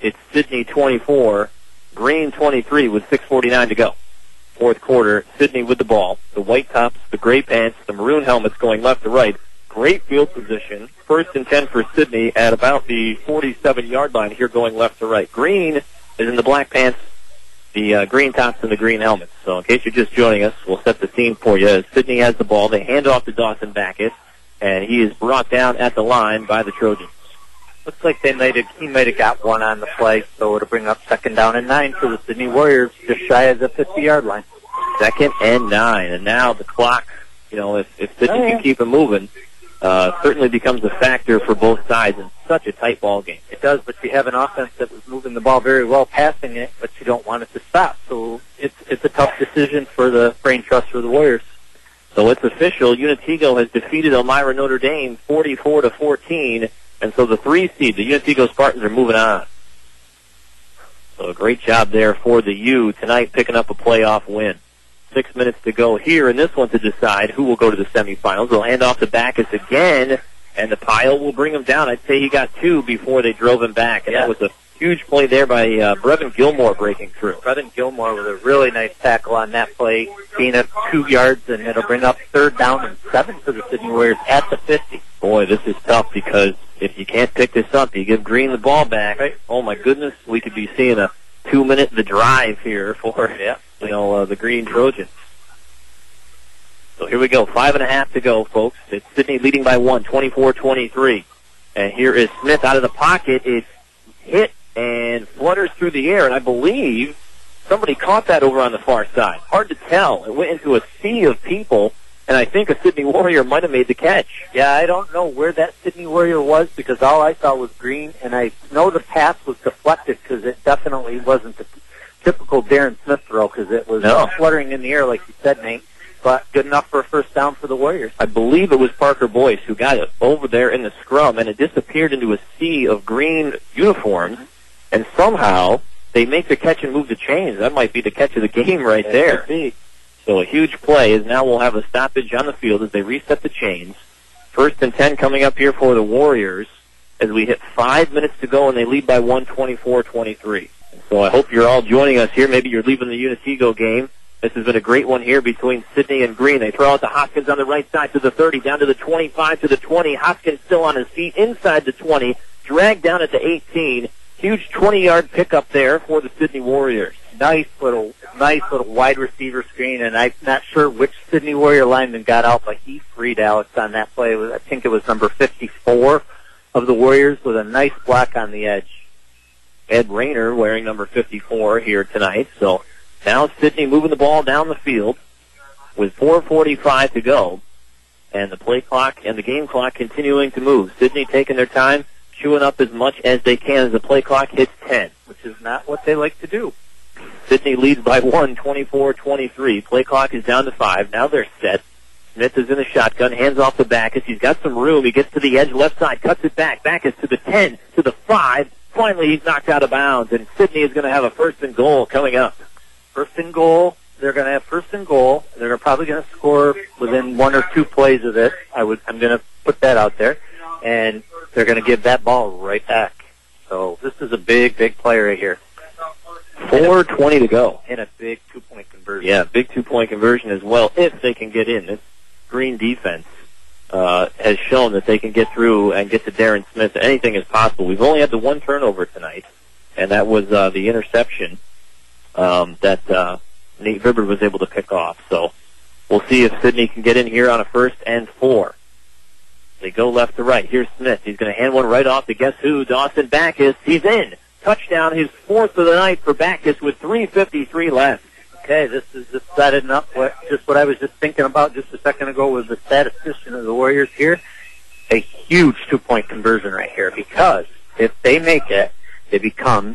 It's Sydney 24, Green 23 with 6:49 to go. Fourth quarter, Sydney with the ball. The white tops, the gray pants, the maroon helmets going left to right. Great field position. 1st and 10 for Sydney at about the 47-yard line here going left to right. Green is in the black pants, the green tops and the green helmets. So in case you're just joining us, we'll set the scene for you. As Sydney has the ball, they hand off to Dawson Backus, and he is brought down at the line by the Trojans. Looks like he might have got one on the play, so it'll bring up 2nd down and 9 for the Sydney Warriors, just shy of the 50-yard line. 2nd and 9, and now the clock, if Sydney can keep it moving, certainly becomes a factor for both sides in such a tight ball game. It does, but you have an offense that was moving the ball very well, passing it, but you don't want it to stop. So it's a tough decision for the brain trust for the Warriors. So it's official. Unitigo has defeated Elmira Notre Dame 44-14, and so the 3 seed, the Unitigo Spartans, are moving on. So a great job there for the U tonight, picking up a playoff win. 6 minutes to go here in this one to decide who will go to the semifinals. They'll hand off to Backus again, and the pile will bring him down. I'd say he got 2 before they drove him back, and that was a huge play there by Brevin Gilmore breaking through. Brevin Gilmore with a really nice tackle on that play, being at 2 yards, and it'll bring up 3rd down and 7 for the Sydney Warriors at the 50. Boy, this is tough because if you can't pick this up, you give Green the ball back. Right. Oh my goodness, we could be seeing a 2-minute the drive here for the Green Trojans. So here we go, 5.5 to go, folks. It's Sydney leading by 1, 24-23. And here is Smith out of the pocket. It's hit and flutters through the air, and I believe somebody caught that over on the far side. Hard to tell. It went into a sea of people, and I think a Sydney Warrior might have made the catch. Yeah, I don't know where that Sydney Warrior was because all I saw was Green, and I know the pass was deflected because it definitely wasn't the typical Darren Smith throw because it was fluttering in the air like you said, Nate. But good enough for a 1st down for the Warriors. I believe it was Parker Boyce who got it over there in the scrum, and it disappeared into a sea of green uniforms, and somehow they make the catch and move the chains. That might be the catch of the game right there. So a huge play is now we'll have a stoppage on the field as they reset the chains. 1st and 10 coming up here for the Warriors as we hit 5 minutes to go, and they lead by 1, 24-23. So I hope you're all joining us here. Maybe you're leaving the Unitigo game. This has been a great one here between Sydney and Green. They throw out to Hoskins on the right side to the 30, down to the 25, to the 20. Hoskins still on his feet inside the 20, dragged down at the 18. Huge 20-yard pickup there for the Sydney Warriors. Nice little wide receiver screen, and I'm not sure which Sydney Warrior lineman got out, but he freed Alex on that play. I think it was number 54 of the Warriors with a nice block on the edge. Ed Rayner wearing number 54 here tonight, so now Sydney moving the ball down the field with 4:45 to go, and the play clock and the game clock continuing to move. Sydney taking their time, chewing up as much as they can as the play clock hits 10, which is not what they like to do. Sydney leads by 1, 24-23. Play clock is down to 5. Now they're set. Smith is in the shotgun, hands off to Backus. He's got some room. He gets to the edge, left side, cuts it back. Backus to the 10, to the 5. Finally, he's knocked out of bounds, and Sydney is going to have a 1st and goal coming up. 1st and goal. They're going to have 1st and goal. They're probably going to score within 1 or 2 plays of it. I'm going to put that out there. And they're going to give that ball right back. So this is a big, big play right here. 4:20 to go. And a big 2-point conversion. Yeah, big 2-point conversion as well, if they can get in. This Green defense has shown that they can get through and get to Darren Smith. Anything is possible. We've only had the 1 turnover tonight, and that was the interception that Nate Vibber was able to pick off. So we'll see if Sydney can get in here on a 1st and 4. They go left to right. Here's Smith. He's going to hand one right off to guess who? Dawson Backus. He's in. Touchdown, his 4th of the night for Backus with 3:53 left. Okay, this is just setting up what I was just thinking about just a second ago with the statistician of the Warriors here. A huge 2-point conversion right here because if they make it, it becomes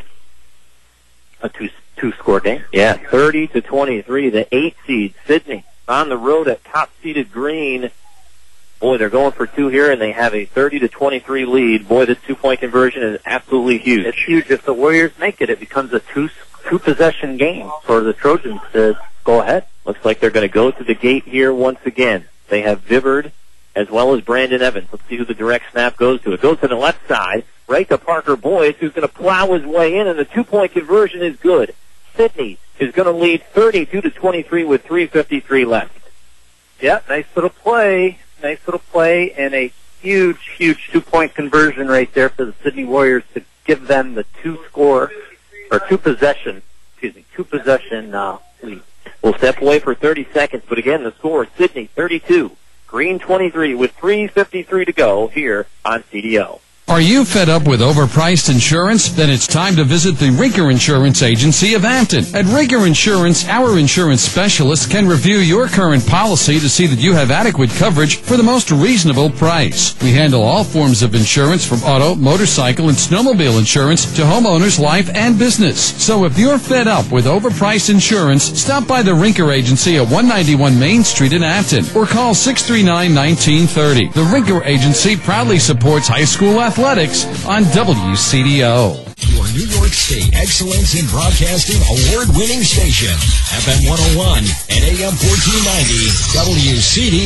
a two-score game. Yeah, 30-23. The 8 seed Sydney on the road at top-seeded Green. Boy, they're going for 2 here, and they have a 30-23 lead. Boy, this 2-point conversion is absolutely huge. It's huge. If the Warriors make it, it becomes a two-possession game for the Trojans to go ahead. Looks like they're going to go to the gate here once again. They have Vibard as well as Brandon Evans. Let's see who the direct snap goes to. It goes to the left side. right to Parker Boyce, who's going to plow his way in, and the two-point conversion is good. Sidney is going to lead 32-23 with 3:53 left. Yeah, nice little play, and a huge two-point conversion right there for the Sidney Warriors to give them the two-possession lead. We'll step away for 30 seconds, but again, the score, Sidney 32, Green 23 with 3:53 to go here on CDO. Are you fed up with overpriced insurance? Then it's time to visit the Rinker Insurance Agency of Hampton. At Rinker Insurance, our insurance specialists can review your current policy to see that you have adequate coverage for the most reasonable price. We handle all forms of insurance from auto, motorcycle, and snowmobile insurance to homeowners, life, and business. So if you're fed up with overpriced insurance, stop by the Rinker Agency at 191 Main Street in Hampton or call 639-1930. The Rinker Agency proudly supports high school athletics on WCDO. Your New York State Excellence in Broadcasting award-winning station, FM 101 and AM 1490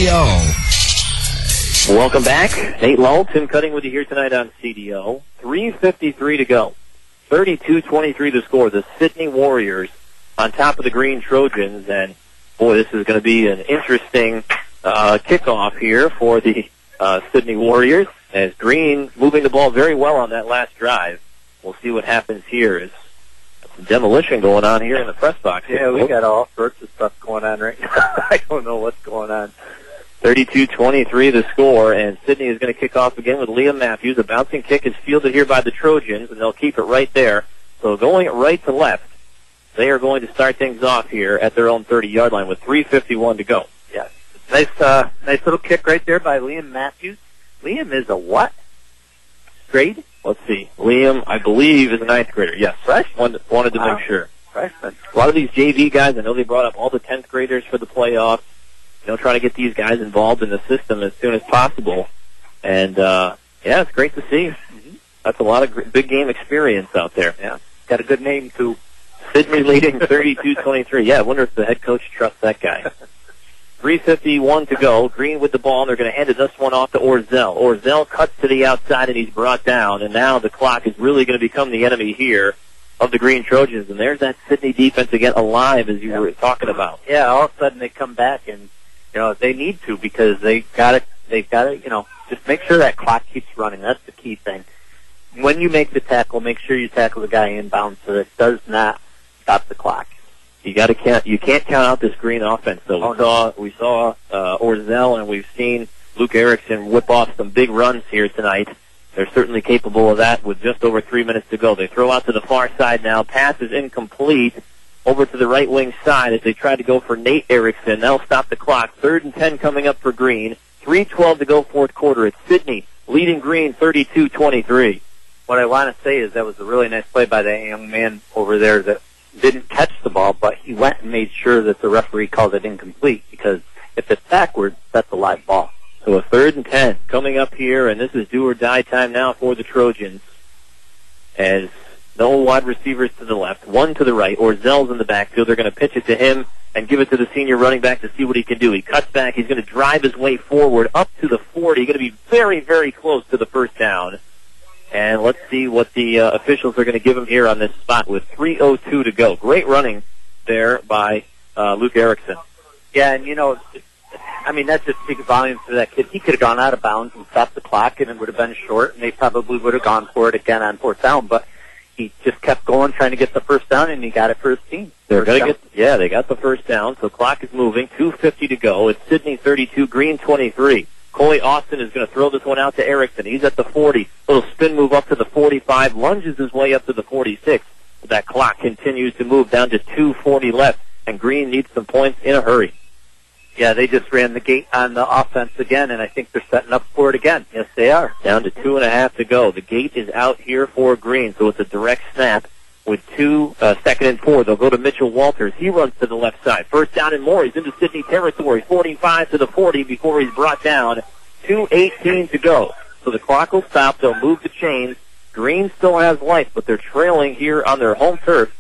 WCDO. Welcome back. Nate Lull, Tim Cutting with you here tonight on CDO. 3:53 to go. 32-23 the score. The Sidney Warriors on top of the Green Trojans, and boy, this is going to be an interesting kickoff here for the Sidney Warriors, as Green moving the ball very well on that last drive. We'll see what happens here. There's some demolition going on here in the press box. Yeah, we got all sorts of stuff going on right now. I don't know what's going on. 32-23 the score, and Sidney is going to kick off again with Liam Matthews. A bouncing kick is fielded here by the Trojans, and they'll keep it right there. So going right to left, they are going to start things off here at their own 30-yard line with 3:51 to go. Yeah, nice little kick right there by Liam Matthews. Liam is a what? Grade? Let's see. Liam, I believe, is a 9th grader. Yes. Freshman? Wanted to make sure. Freshman. A lot of these JV guys, I know they brought up all the 10th graders for the playoffs. Trying to get these guys involved in the system as soon as possible. And, yeah, it's great to see. Mm-hmm. That's a lot of big game experience out there. Yeah. Got a good name, too. Sidney leading 32-23. Yeah, I wonder if the head coach trusts that guy. 3:51 to go. Green with the ball, and they're going to hand this one off to Orzel. Orzel cuts to the outside, and he's brought down, and now the clock is really going to become the enemy here of the Green Trojans. And there's that Sidney defense again alive, as you were talking about. Yeah, all of a sudden they come back, and they need to, because they've got to, just make sure that clock keeps running. That's the key thing. When you make the tackle, make sure you tackle the guy inbound so that it does not stop the clock. You can't count out this Green offense, though. We saw Orzel, and we've seen Luke Erickson whip off some big runs here tonight. They're certainly capable of that with just over 3 minutes to go. They throw out to the far side now. Pass is incomplete. Over to the right wing side as they try to go for Nate Erickson. That'll stop the clock. 3rd and 10 coming up for Green. 3:12 to go, fourth quarter. It's Sidney leading Green 32-23. What I want to say is that was a really nice play by that young man over there that didn't catch the ball, but he went and made sure that the referee called it incomplete, because if it's backwards, that's a live ball. So a 3rd and 10 coming up here, and this is do or die time now for the Trojans. As no wide receivers to the left, one to the right. Orzel's in the backfield. They're going to pitch it to him and give it to the senior running back to see what he can do. He cuts back. He's going to drive his way forward up to the 40. He's going to be very, very close to the first down. And let's see what the officials are going to give him here on this spot with 3:02 to go. Great running there by Luke Erickson. Yeah, and that just speaks volumes to that kid. He could have gone out of bounds and stopped the clock, and it would have been short, and they probably would have gone for it again on 4th down. But he just kept going, trying to get the first down, and he got it for his team. They got the first down. So clock is moving. 2:50 to go. It's Sidney 32, Green 23. Coley Austin is going to throw this one out to Erickson. He's at the 40. Little spin move up to the 45. Lunges his way up to the 46. But that clock continues to move down to 2:40 left. And Green needs some points in a hurry. Yeah, they just ran the gate on the offense again, and I think they're setting up for it again. Yes, they are. Down to 2.5 to go. The gate is out here for Green, so it's a direct snap with 2nd and 4. They'll go to Mitchell Walters. He runs to the left side. First down and more. He's into Sidney territory. 45 to the 40 before he's brought down. 2:18 to go. So the clock will stop. They'll move the chains. Green still has life, but they're trailing here on their home turf,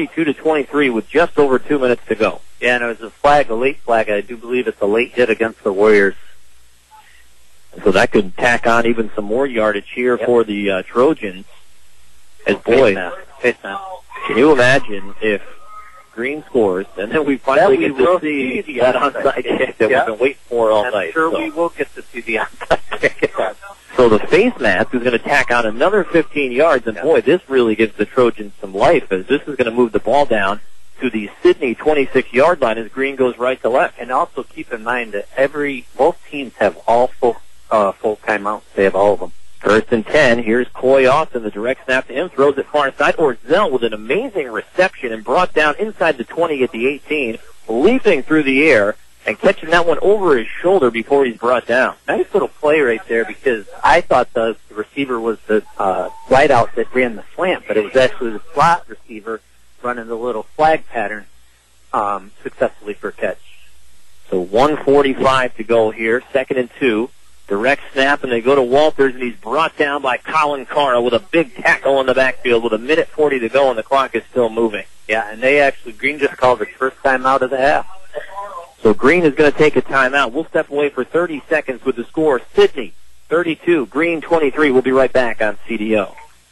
32-23 with just over 2 minutes to go. Yeah, and it was a late flag. I do believe it's a late hit against the Warriors. So that could tack on even some more yardage here for the Trojans. As boy, can you imagine if Green scores, and then we finally get to see that onside kick that we've been waiting for all night. I'm sure we will get to see the onside kick. So the face mask is going to tack on another 15 yards, and boy, this really gives the Trojans some life, as this is going to move the ball down to the Sidney 26-yard line as Green goes right to left. And also keep in mind that both teams have all full timeouts. They have all of them. First and 10. Here's Coy Austin. The direct snap to him. Throws it far side. Orzel with an amazing reception and brought down inside the 20 at the 18. Leaping through the air and catching that one over his shoulder before he's brought down. Nice little play right there, because I thought the receiver was the wideout that ran the slant, but it was actually the slot receiver running the little flag pattern successfully for a catch. So 1:45 to go here. 2nd and 2. Direct snap, and they go to Walters, and he's brought down by Colin Carr with a big tackle in the backfield with 1:40 to go, and the clock is still moving. Yeah, and Green just called its first time out of the half. So Green is going to take a timeout. We'll step away for 30 seconds with the score. Sidney 32, Green 23. We'll be right back on CDO.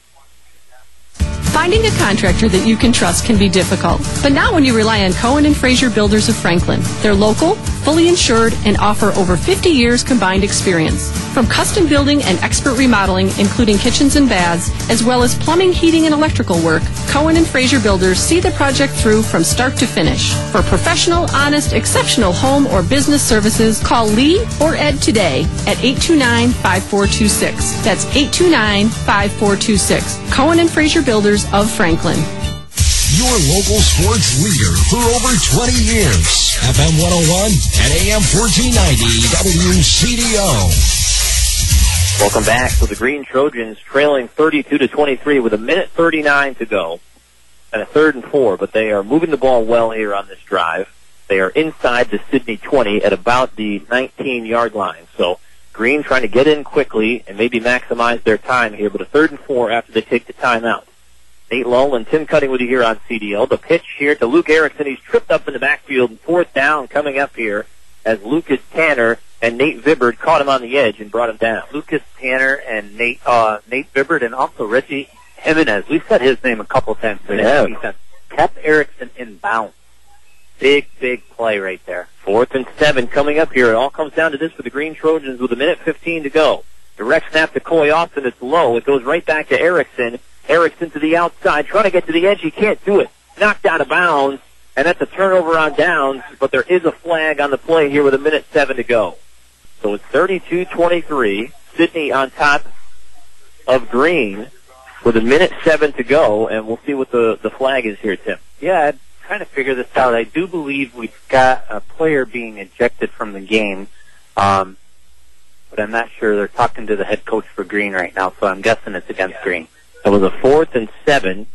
Finding a contractor that you can trust can be difficult, but not when you rely on Cohen and Fraser Builders of Franklin. They're local, fully insured, and offer over 50 years combined experience. From custom building and expert remodeling, including kitchens and baths, as well as plumbing, heating, and electrical work, Cohen and Fraser Builders see the project through from start to finish. For professional, honest, exceptional home or business services, call Lee or Ed today at 829-5426. That's 829-5426. Cohen and Fraser Builders of Franklin. Your local sports leader for over 20 years. FM 101 and AM 1490 WCDO. Welcome back. So the Green Trojans trailing 32-23 with 1:39 to go. And a 3rd and 4, but they are moving the ball well here on this drive. They are inside the Sidney 20 at about the 19-yard line. So Green trying to get in quickly and maybe maximize their time here, but a 3rd and 4 after they take the timeout. Nate Lull and Tim Cutting with you here on CDL. The pitch here to Luke Erickson. He's tripped up in the backfield, and 4th down coming up here as Lucas Tanner and Nate Vibbard caught him on the edge and brought him down. Lucas Tanner and Nate Vibbard, and also Reggie Jimenez. We've said his name a couple times today. He kept Erickson in bounds. Big play right there. 4th and 7 coming up here. It all comes down to this for the Green Trojans with 1:15 to go. Direct snap to Coy Austin. It's low. It goes right back to Erickson. Erickson to the outside, trying to get to the edge. He can't do it. Knocked out of bounds, and that's a turnover on downs, but there is a flag on the play here with 1:07 to go. So it's 32-23. Sidney on top of Green with 1:07 to go, and we'll see what the flag is here, Tim. Yeah, I'm trying to figure this out. I do believe we've got a player being ejected from the game, but I'm not sure. They're talking to the head coach for Green right now, so I'm guessing it's against Green. It was a 4th and 7.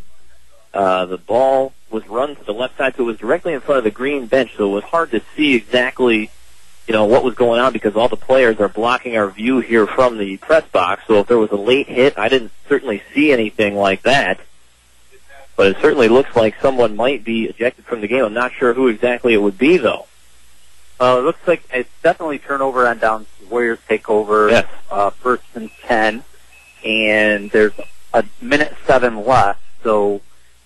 The ball was run to the left side, so it was directly in front of the Green bench, so it was hard to see exactly, what was going on because all the players are blocking our view here from the press box. So if there was a late hit, I didn't certainly see anything like that. But it certainly looks like someone might be ejected from the game. I'm not sure who exactly it would be, though. It looks like it's definitely turnover on downs. Warriors take over. Yes. 1st and 10, and there's 1:07 left, so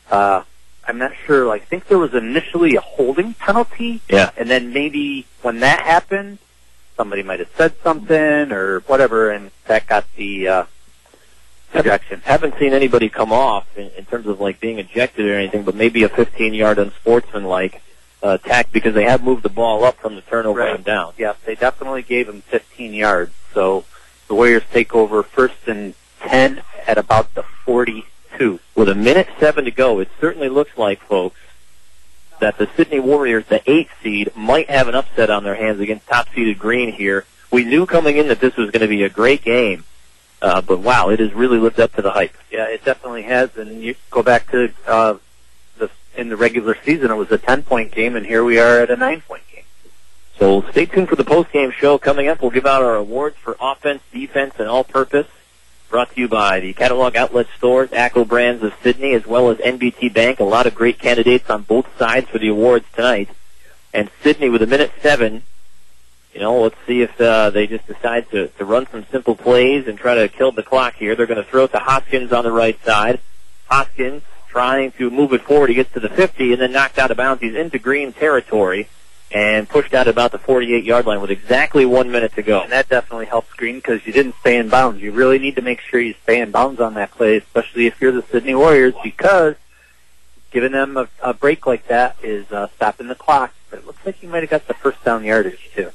I'm not sure. I think there was initially a holding penalty, and then maybe when that happened, somebody might have said something or whatever, and that got the ejection. Haven't seen anybody come off in terms of being ejected or anything, but maybe a 15-yard unsportsmanlike attack because they have moved the ball up from the turnover on down. Yeah, they definitely gave him 15 yards. So the Warriors take over 1st and 10 at about the 42. With 1:07 to go, it certainly looks like, folks, that the Sidney Warriors, the 8th seed, might have an upset on their hands against top-seeded Green here. We knew coming in that this was going to be a great game, but wow, it has really lived up to the hype. Yeah, it definitely has, and you go back to in the regular season, it was a 10-point game, and here we are at a 9-point game. So stay tuned for the post-game show coming up. We'll give out our awards for offense, defense, and all-purpose. Brought to you by the Catalog Outlet Stores, ACO Brands of Sidney, as well as NBT Bank. A lot of great candidates on both sides for the awards tonight. And Sidney with 1:07 let's see if they just decide to run some simple plays and try to kill the clock here. They're going to throw it to Hoskins on the right side. Hoskins trying to move it forward. He gets to the 50 and then knocked out of bounds. He's into green territory and pushed out about the 48-yard line with exactly 1 minute to go. And that definitely helps Green because you didn't stay in bounds. You really need to make sure you stay in bounds on that play, especially if you're the Sydney Warriors, because giving them a break like that is stopping the clock. But it looks like you might have got the first down yardage, too.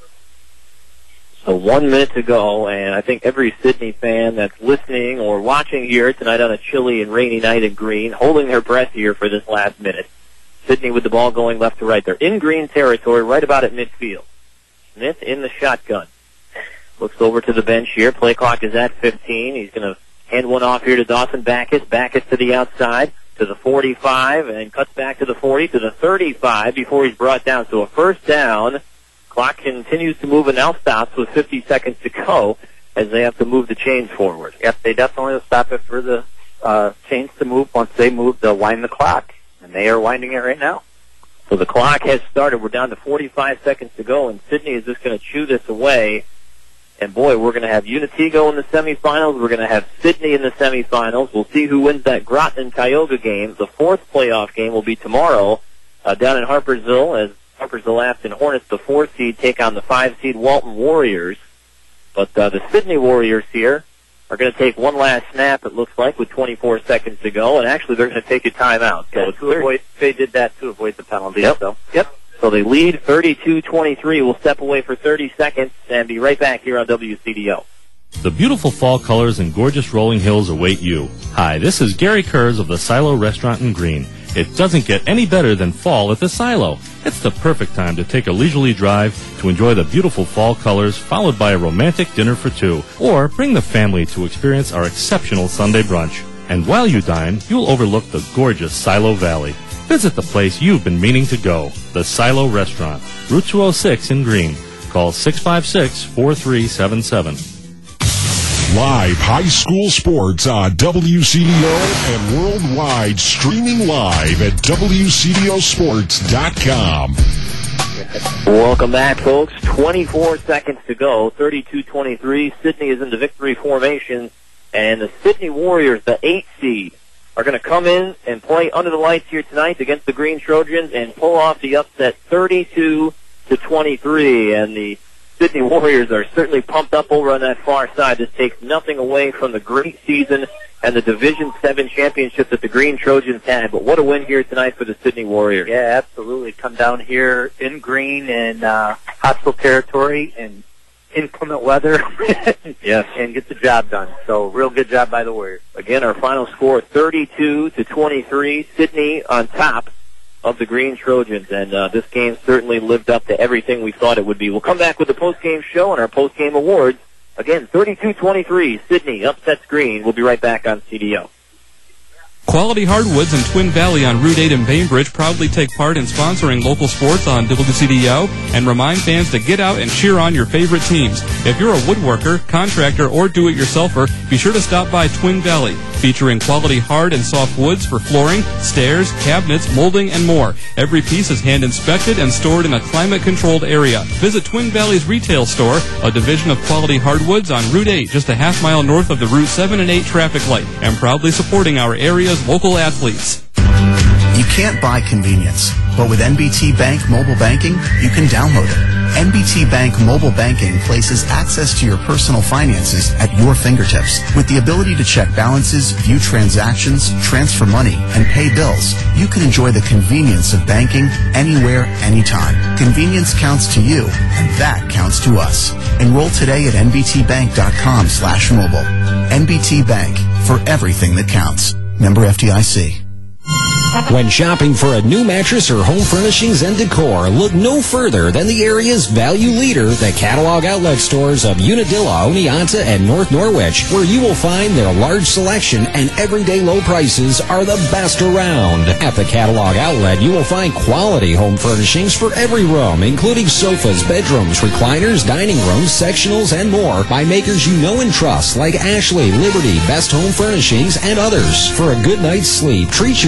So 1 minute to go, and I think every Sydney fan that's listening or watching here tonight on a chilly and rainy night in Green, holding their breath here for this last minute. Sydney with the ball going left to right. They're in green territory, right about at midfield. Smith in the shotgun. Looks over to the bench here. Play clock is at 15. He's going to hand one off here to Dawson Backus. Backus to the outside, to the 45, and cuts back to the 40, to the 35 before he's brought down. So a first down. Clock continues to move and now stops with 50 seconds to go as they have to move the chains forward. Yep, they definitely will stop it for the chains to move. Once they move, they'll wind the clock. And they are winding it right now. So the clock has started. We're down to 45 seconds to go, and Sydney is just going to chew this away. And, boy, we're going to have Unitigo in the semifinals. We're going to have Sydney in the semifinals. We'll see who wins that Groton and Tioga game. The fourth playoff game will be tomorrow down in Harpersville as Harpersville Afton Hornets, the 4th seed, take on the 5 seed Walton Warriors. But the Sydney Warriors here are going to take one last snap, it looks like, with 24 seconds to go, and actually they're going to take a timeout. So they did that to avoid the penalty. Yep. So. Yep. So they lead 32-23. We'll step away for 30 seconds and be right back here on WCDO. The beautiful fall colors and gorgeous rolling hills await you. Hi, this is Gary Kurz of the Silo Restaurant in Green. It doesn't get any better than fall at the Silo. It's the perfect time to take a leisurely drive to enjoy the beautiful fall colors, followed by a romantic dinner for two, or bring the family to experience our exceptional Sunday brunch. And while you dine, you'll overlook the gorgeous Silo Valley. Visit the place you've been meaning to go, the Silo Restaurant, Route 206 in Green. Call 656-4377. Live high school sports on WCDO and worldwide, streaming live at WCDOsports.com. Welcome back, folks. 24 seconds to go. 32-23. Sydney is in the victory formation, and the Sydney Warriors, the 8th seed, are going to come in and play under the lights here tonight against the Green Trojans and pull off the upset 32-23. And the Sydney Warriors are certainly pumped up over on that far side. This takes nothing away from the great season and the Division VII championship that the Green Trojans had. But what a win here tonight for the Sydney Warriors. Yeah, absolutely. Come down here in Green and hostile territory and inclement weather yes, and get the job done. So real good job by the Warriors. Again, our final score 32-23. Sydney on top of the Green Trojans, and this game certainly lived up to everything we thought it would be. We'll come back with the post-game show and our post-game awards. Again, 32-23, Sydney upsets Green. We'll be right back on CDO. Quality Hardwoods in Twin Valley on Route 8 in Bainbridge proudly take part in sponsoring local sports on WCDO and remind fans to get out and cheer on your favorite teams. If you're a woodworker, contractor, or do-it-yourselfer, be sure to stop by Twin Valley, featuring quality hard and soft woods for flooring, stairs, cabinets, molding, and more. Every piece is hand-inspected and stored in a climate-controlled area. Visit Twin Valley's retail store, a division of Quality Hardwoods on Route 8, just a half-mile north of the Route 7 and 8 traffic light, and proudly supporting our area's local athletes. You can't buy convenience, but with NBT Bank Mobile Banking, you can download it. NBT Bank Mobile Banking places access to your personal finances at your fingertips. With the ability to check balances, view transactions, transfer money, and pay bills, you can enjoy the convenience of banking anywhere, anytime. Convenience counts to you, and that counts to us. Enroll today at nbtbank.com/mobile. NBT Bank, for everything that counts. Member FDIC. When shopping for a new mattress or home furnishings and decor, look no further than the area's value leader, the catalog outlet stores of Unadilla, Oneonta, and North Norwich, where you will find their large selection and everyday low prices are the best around. At the catalog outlet, you will find quality home furnishings for every room, including sofas, bedrooms, recliners, dining rooms, sectionals, and more by makers you know and trust like Ashley, Liberty, Best Home Furnishings, and others. For a good night's sleep, treat yourself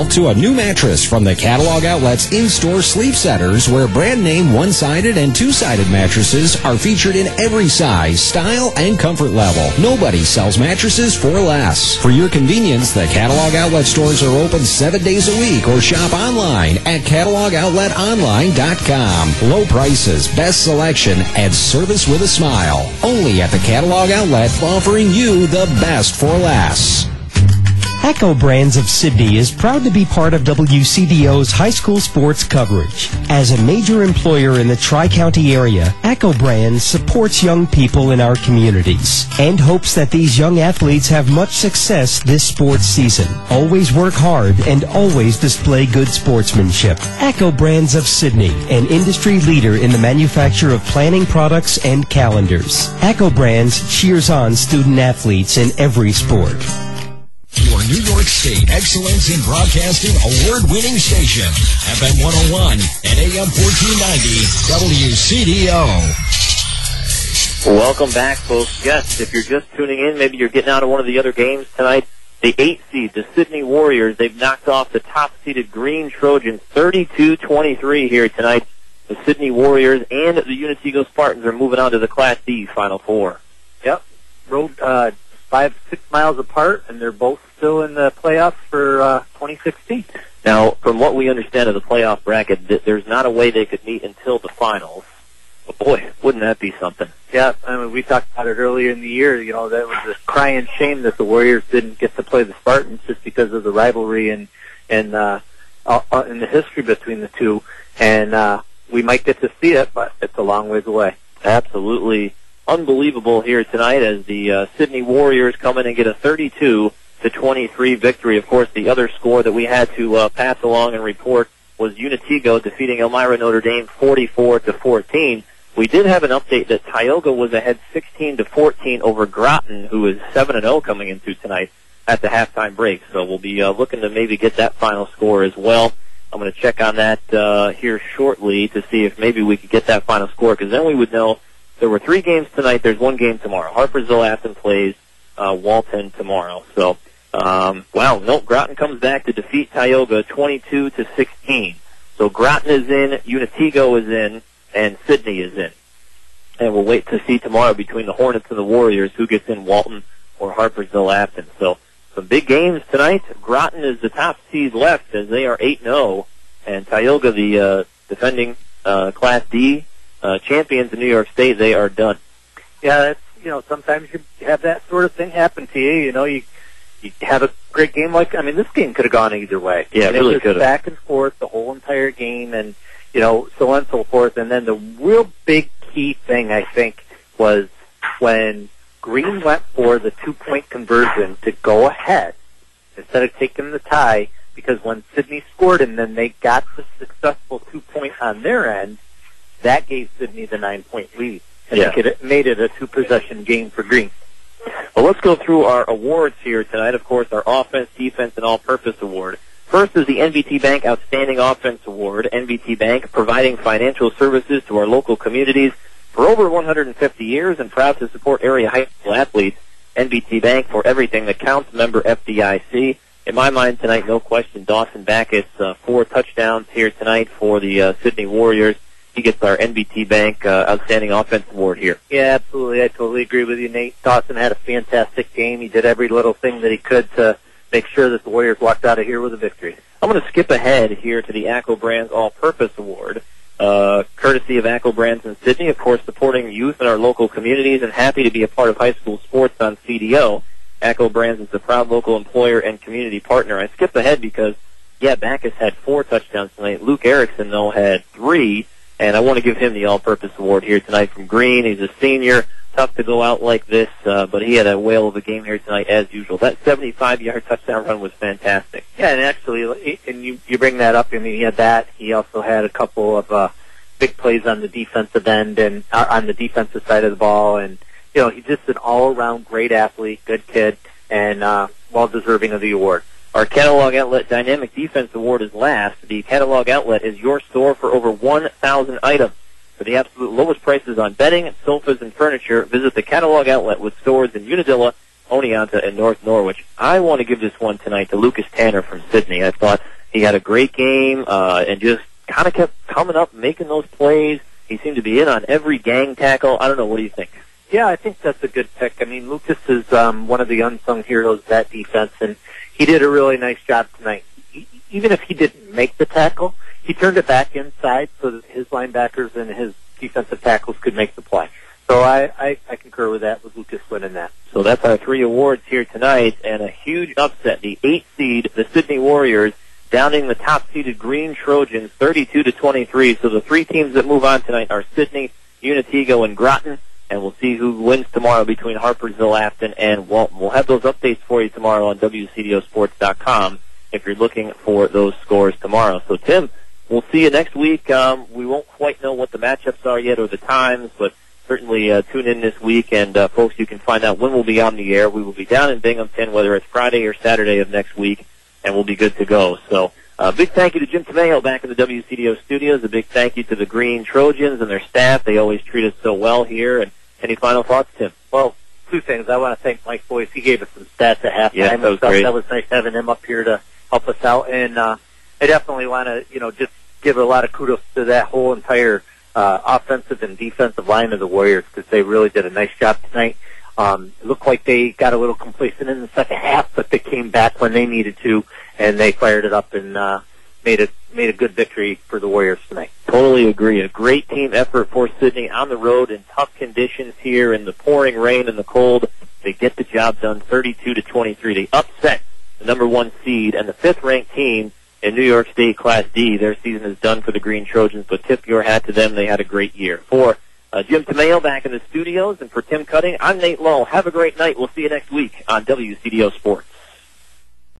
to a new mattress from the Catalog Outlet's in-store sleep centers, where brand name one-sided and two-sided mattresses are featured in every size, style, and comfort level. Nobody sells mattresses for less. For your convenience, the Catalog Outlet stores are open 7 days a week, or shop online at catalogoutletonline.com. Low prices, best selection, and service with a smile. Only at the Catalog Outlet, offering you the best for less. Echo Brands of Sydney is proud to be part of WCDO's high school sports coverage. As a major employer in the Tri-County area, Echo Brands supports young people in our communities and hopes that these young athletes have much success this sports season. Always work hard and always display good sportsmanship. Echo Brands of Sydney, an industry leader in the manufacture of planning products and calendars. Echo Brands cheers on student athletes in every sport. Your New York State Excellence in Broadcasting award-winning station, FM 101 and AM 1490 WCDO. Welcome back, folks. Yes, if you're just tuning in, maybe you're getting out of one of the other games tonight. The 8th seed, the Sydney Warriors, they've knocked off the top-seeded Green Trojans 32-23 here tonight. The Sydney Warriors and the Untego Spartans are moving on to the Class D Final Four. Yep. Rode 5-6 miles apart, and they're both still in the playoffs for 2016. Now, from what we understand of the playoff bracket, there's not a way they could meet until the finals. But boy, wouldn't that be something? Yeah, I mean, we talked about it earlier in the year. You know, that was a crying shame that the Warriors didn't get to play the Spartans just because of the rivalry and the history between the two. And we might get to see it, but it's a long ways away. Absolutely unbelievable here tonight as the Sydney Warriors come in and get a 32-23 victory. Of course, the other score that we had to pass along and report was Untego defeating Elmira Notre Dame 44-14. We did have an update that Tioga was ahead 16-14 over Groton, who is 7-0 coming into tonight at the halftime break. So we'll be looking to maybe get that final score as well. I'm going to check on that here shortly to see if maybe we could get that final score, because then we would know. There were 3 games tonight. There's 1 game tomorrow. Harpersville-Afton plays Walton tomorrow. So, Groton comes back to defeat Tioga 22-16. So Groton is in, Untego is in, and Sydney is in. And we'll wait to see tomorrow between the Hornets and the Warriors who gets in, Walton or Harpersville-Afton. So some big games tonight. Groton is the top seed left as they are 8-0, and Tioga, the defending Class D champions in New York State, they are done. Yeah, sometimes you have that sort of thing happen to you. You know, you have a great game this game could have gone either way. Yeah, it really could have. Back and forth the whole entire game, and so on and so forth. And then the real big key thing, I think, was when Green went for the 2-point conversion to go ahead instead of taking the tie, because when Sydney scored and then they got the successful 2-point on their end, that gave Sydney the 9-point lead. And it made it a 2-possession game for Green. Well, let's go through our awards here tonight. Of course, our Offense, Defense, and All-Purpose Award. First is the NBT Bank Outstanding Offense Award. NBT Bank, providing financial services to our local communities for over 150 years and proud to support area high school athletes. NBT Bank, for everything that counts, member FDIC. In my mind tonight, no question, Dawson Backus, 4 touchdowns here tonight for the Sydney Warriors. He gets our NBT Bank Outstanding Offense Award here. Yeah, absolutely. I totally agree with you, Nate. Dawson had a fantastic game. He did every little thing that he could to make sure that the Warriors walked out of here with a victory. I'm going to skip ahead here to the ACCO Brands All-Purpose Award, courtesy of ACCO Brands in Sydney, of course, supporting youth in our local communities and happy to be a part of high school sports on CDO. ACCO Brands is the proud local employer and community partner. I skipped ahead because, Backus had 4 touchdowns tonight. Luke Erickson, though, had 3. And I want to give him the All-Purpose Award here tonight from Green. He's a senior. Tough to go out like this, but he had a whale of a game here tonight as usual. That 75-yard touchdown run was fantastic. Yeah, and actually, and you bring that up. I mean, he had that. He also had a couple of big plays on the defensive end and on the defensive side of the ball. And, he's just an all-around great athlete, good kid, and well-deserving of the award. Our Catalog Outlet Dynamic Defense Award is last. The Catalog Outlet is your store for over 1,000 items. For the absolute lowest prices on bedding, sofas, and furniture, visit the Catalog Outlet with stores in Unadilla, Oneonta, and North Norwich. I want to give this one tonight to Lucas Tanner from Sydney. I thought He had a great game and just kind of kept coming up, making those plays. He seemed to be in on every gang tackle. I don't know. What do you think? Yeah, I think that's a good pick. I mean, Lucas is one of the unsung heroes of that defense, and he did a really nice job tonight. Even if he didn't make the tackle, he turned it back inside so that his linebackers and his defensive tackles could make the play. So I concur with that, with Lucas winning that. So that's our 3 awards here tonight, and a huge upset. The 8th seed, the Sydney Warriors, downing the top-seeded Green Trojans 32-23. So the 3 teams that move on tonight are Sydney, Unitego, and Groton. And we'll see who wins tomorrow between Harpersville, Afton, and Walton. We'll have those updates for you tomorrow on WCDOsports.com if you're looking for those scores tomorrow. So, Tim, we'll see you next week. We won't quite know what the matchups are yet or the times, but certainly tune in this week. And, folks, you can find out when we'll be on the air. We will be down in Binghamton, whether it's Friday or Saturday of next week, and we'll be good to go. So, big thank you to Jim Tomeo back in the WCDO studios. A big thank you to the Green Trojans and their staff. They always treat us so well here. And any final thoughts, Tim? Well, 2 things. I want to thank Mike Boyce. He gave us some stats at halftime. Yeah, that was great. That was nice having him up here to help us out. And I definitely want to, just give a lot of kudos to that whole entire offensive and defensive line of the Warriors, because they really did a nice job tonight. It looked like they got a little complacent in the second half, but they came back when they needed to, and they fired it up and made a good victory for the Warriors tonight. Totally agree. A great team effort for Sydney on the road in tough conditions here in the pouring rain and the cold. They get the job done 32-23. They upset the number 1 seed and the 5th-ranked team in New York State Class D. Their season is done for the Green Trojans, but tip your hat to them. They had a great year. For Jim Tomeo back in the studios and for Tim Cutting, I'm Nate Lowe. Have a great night. We'll see you next week on WCDO Sports.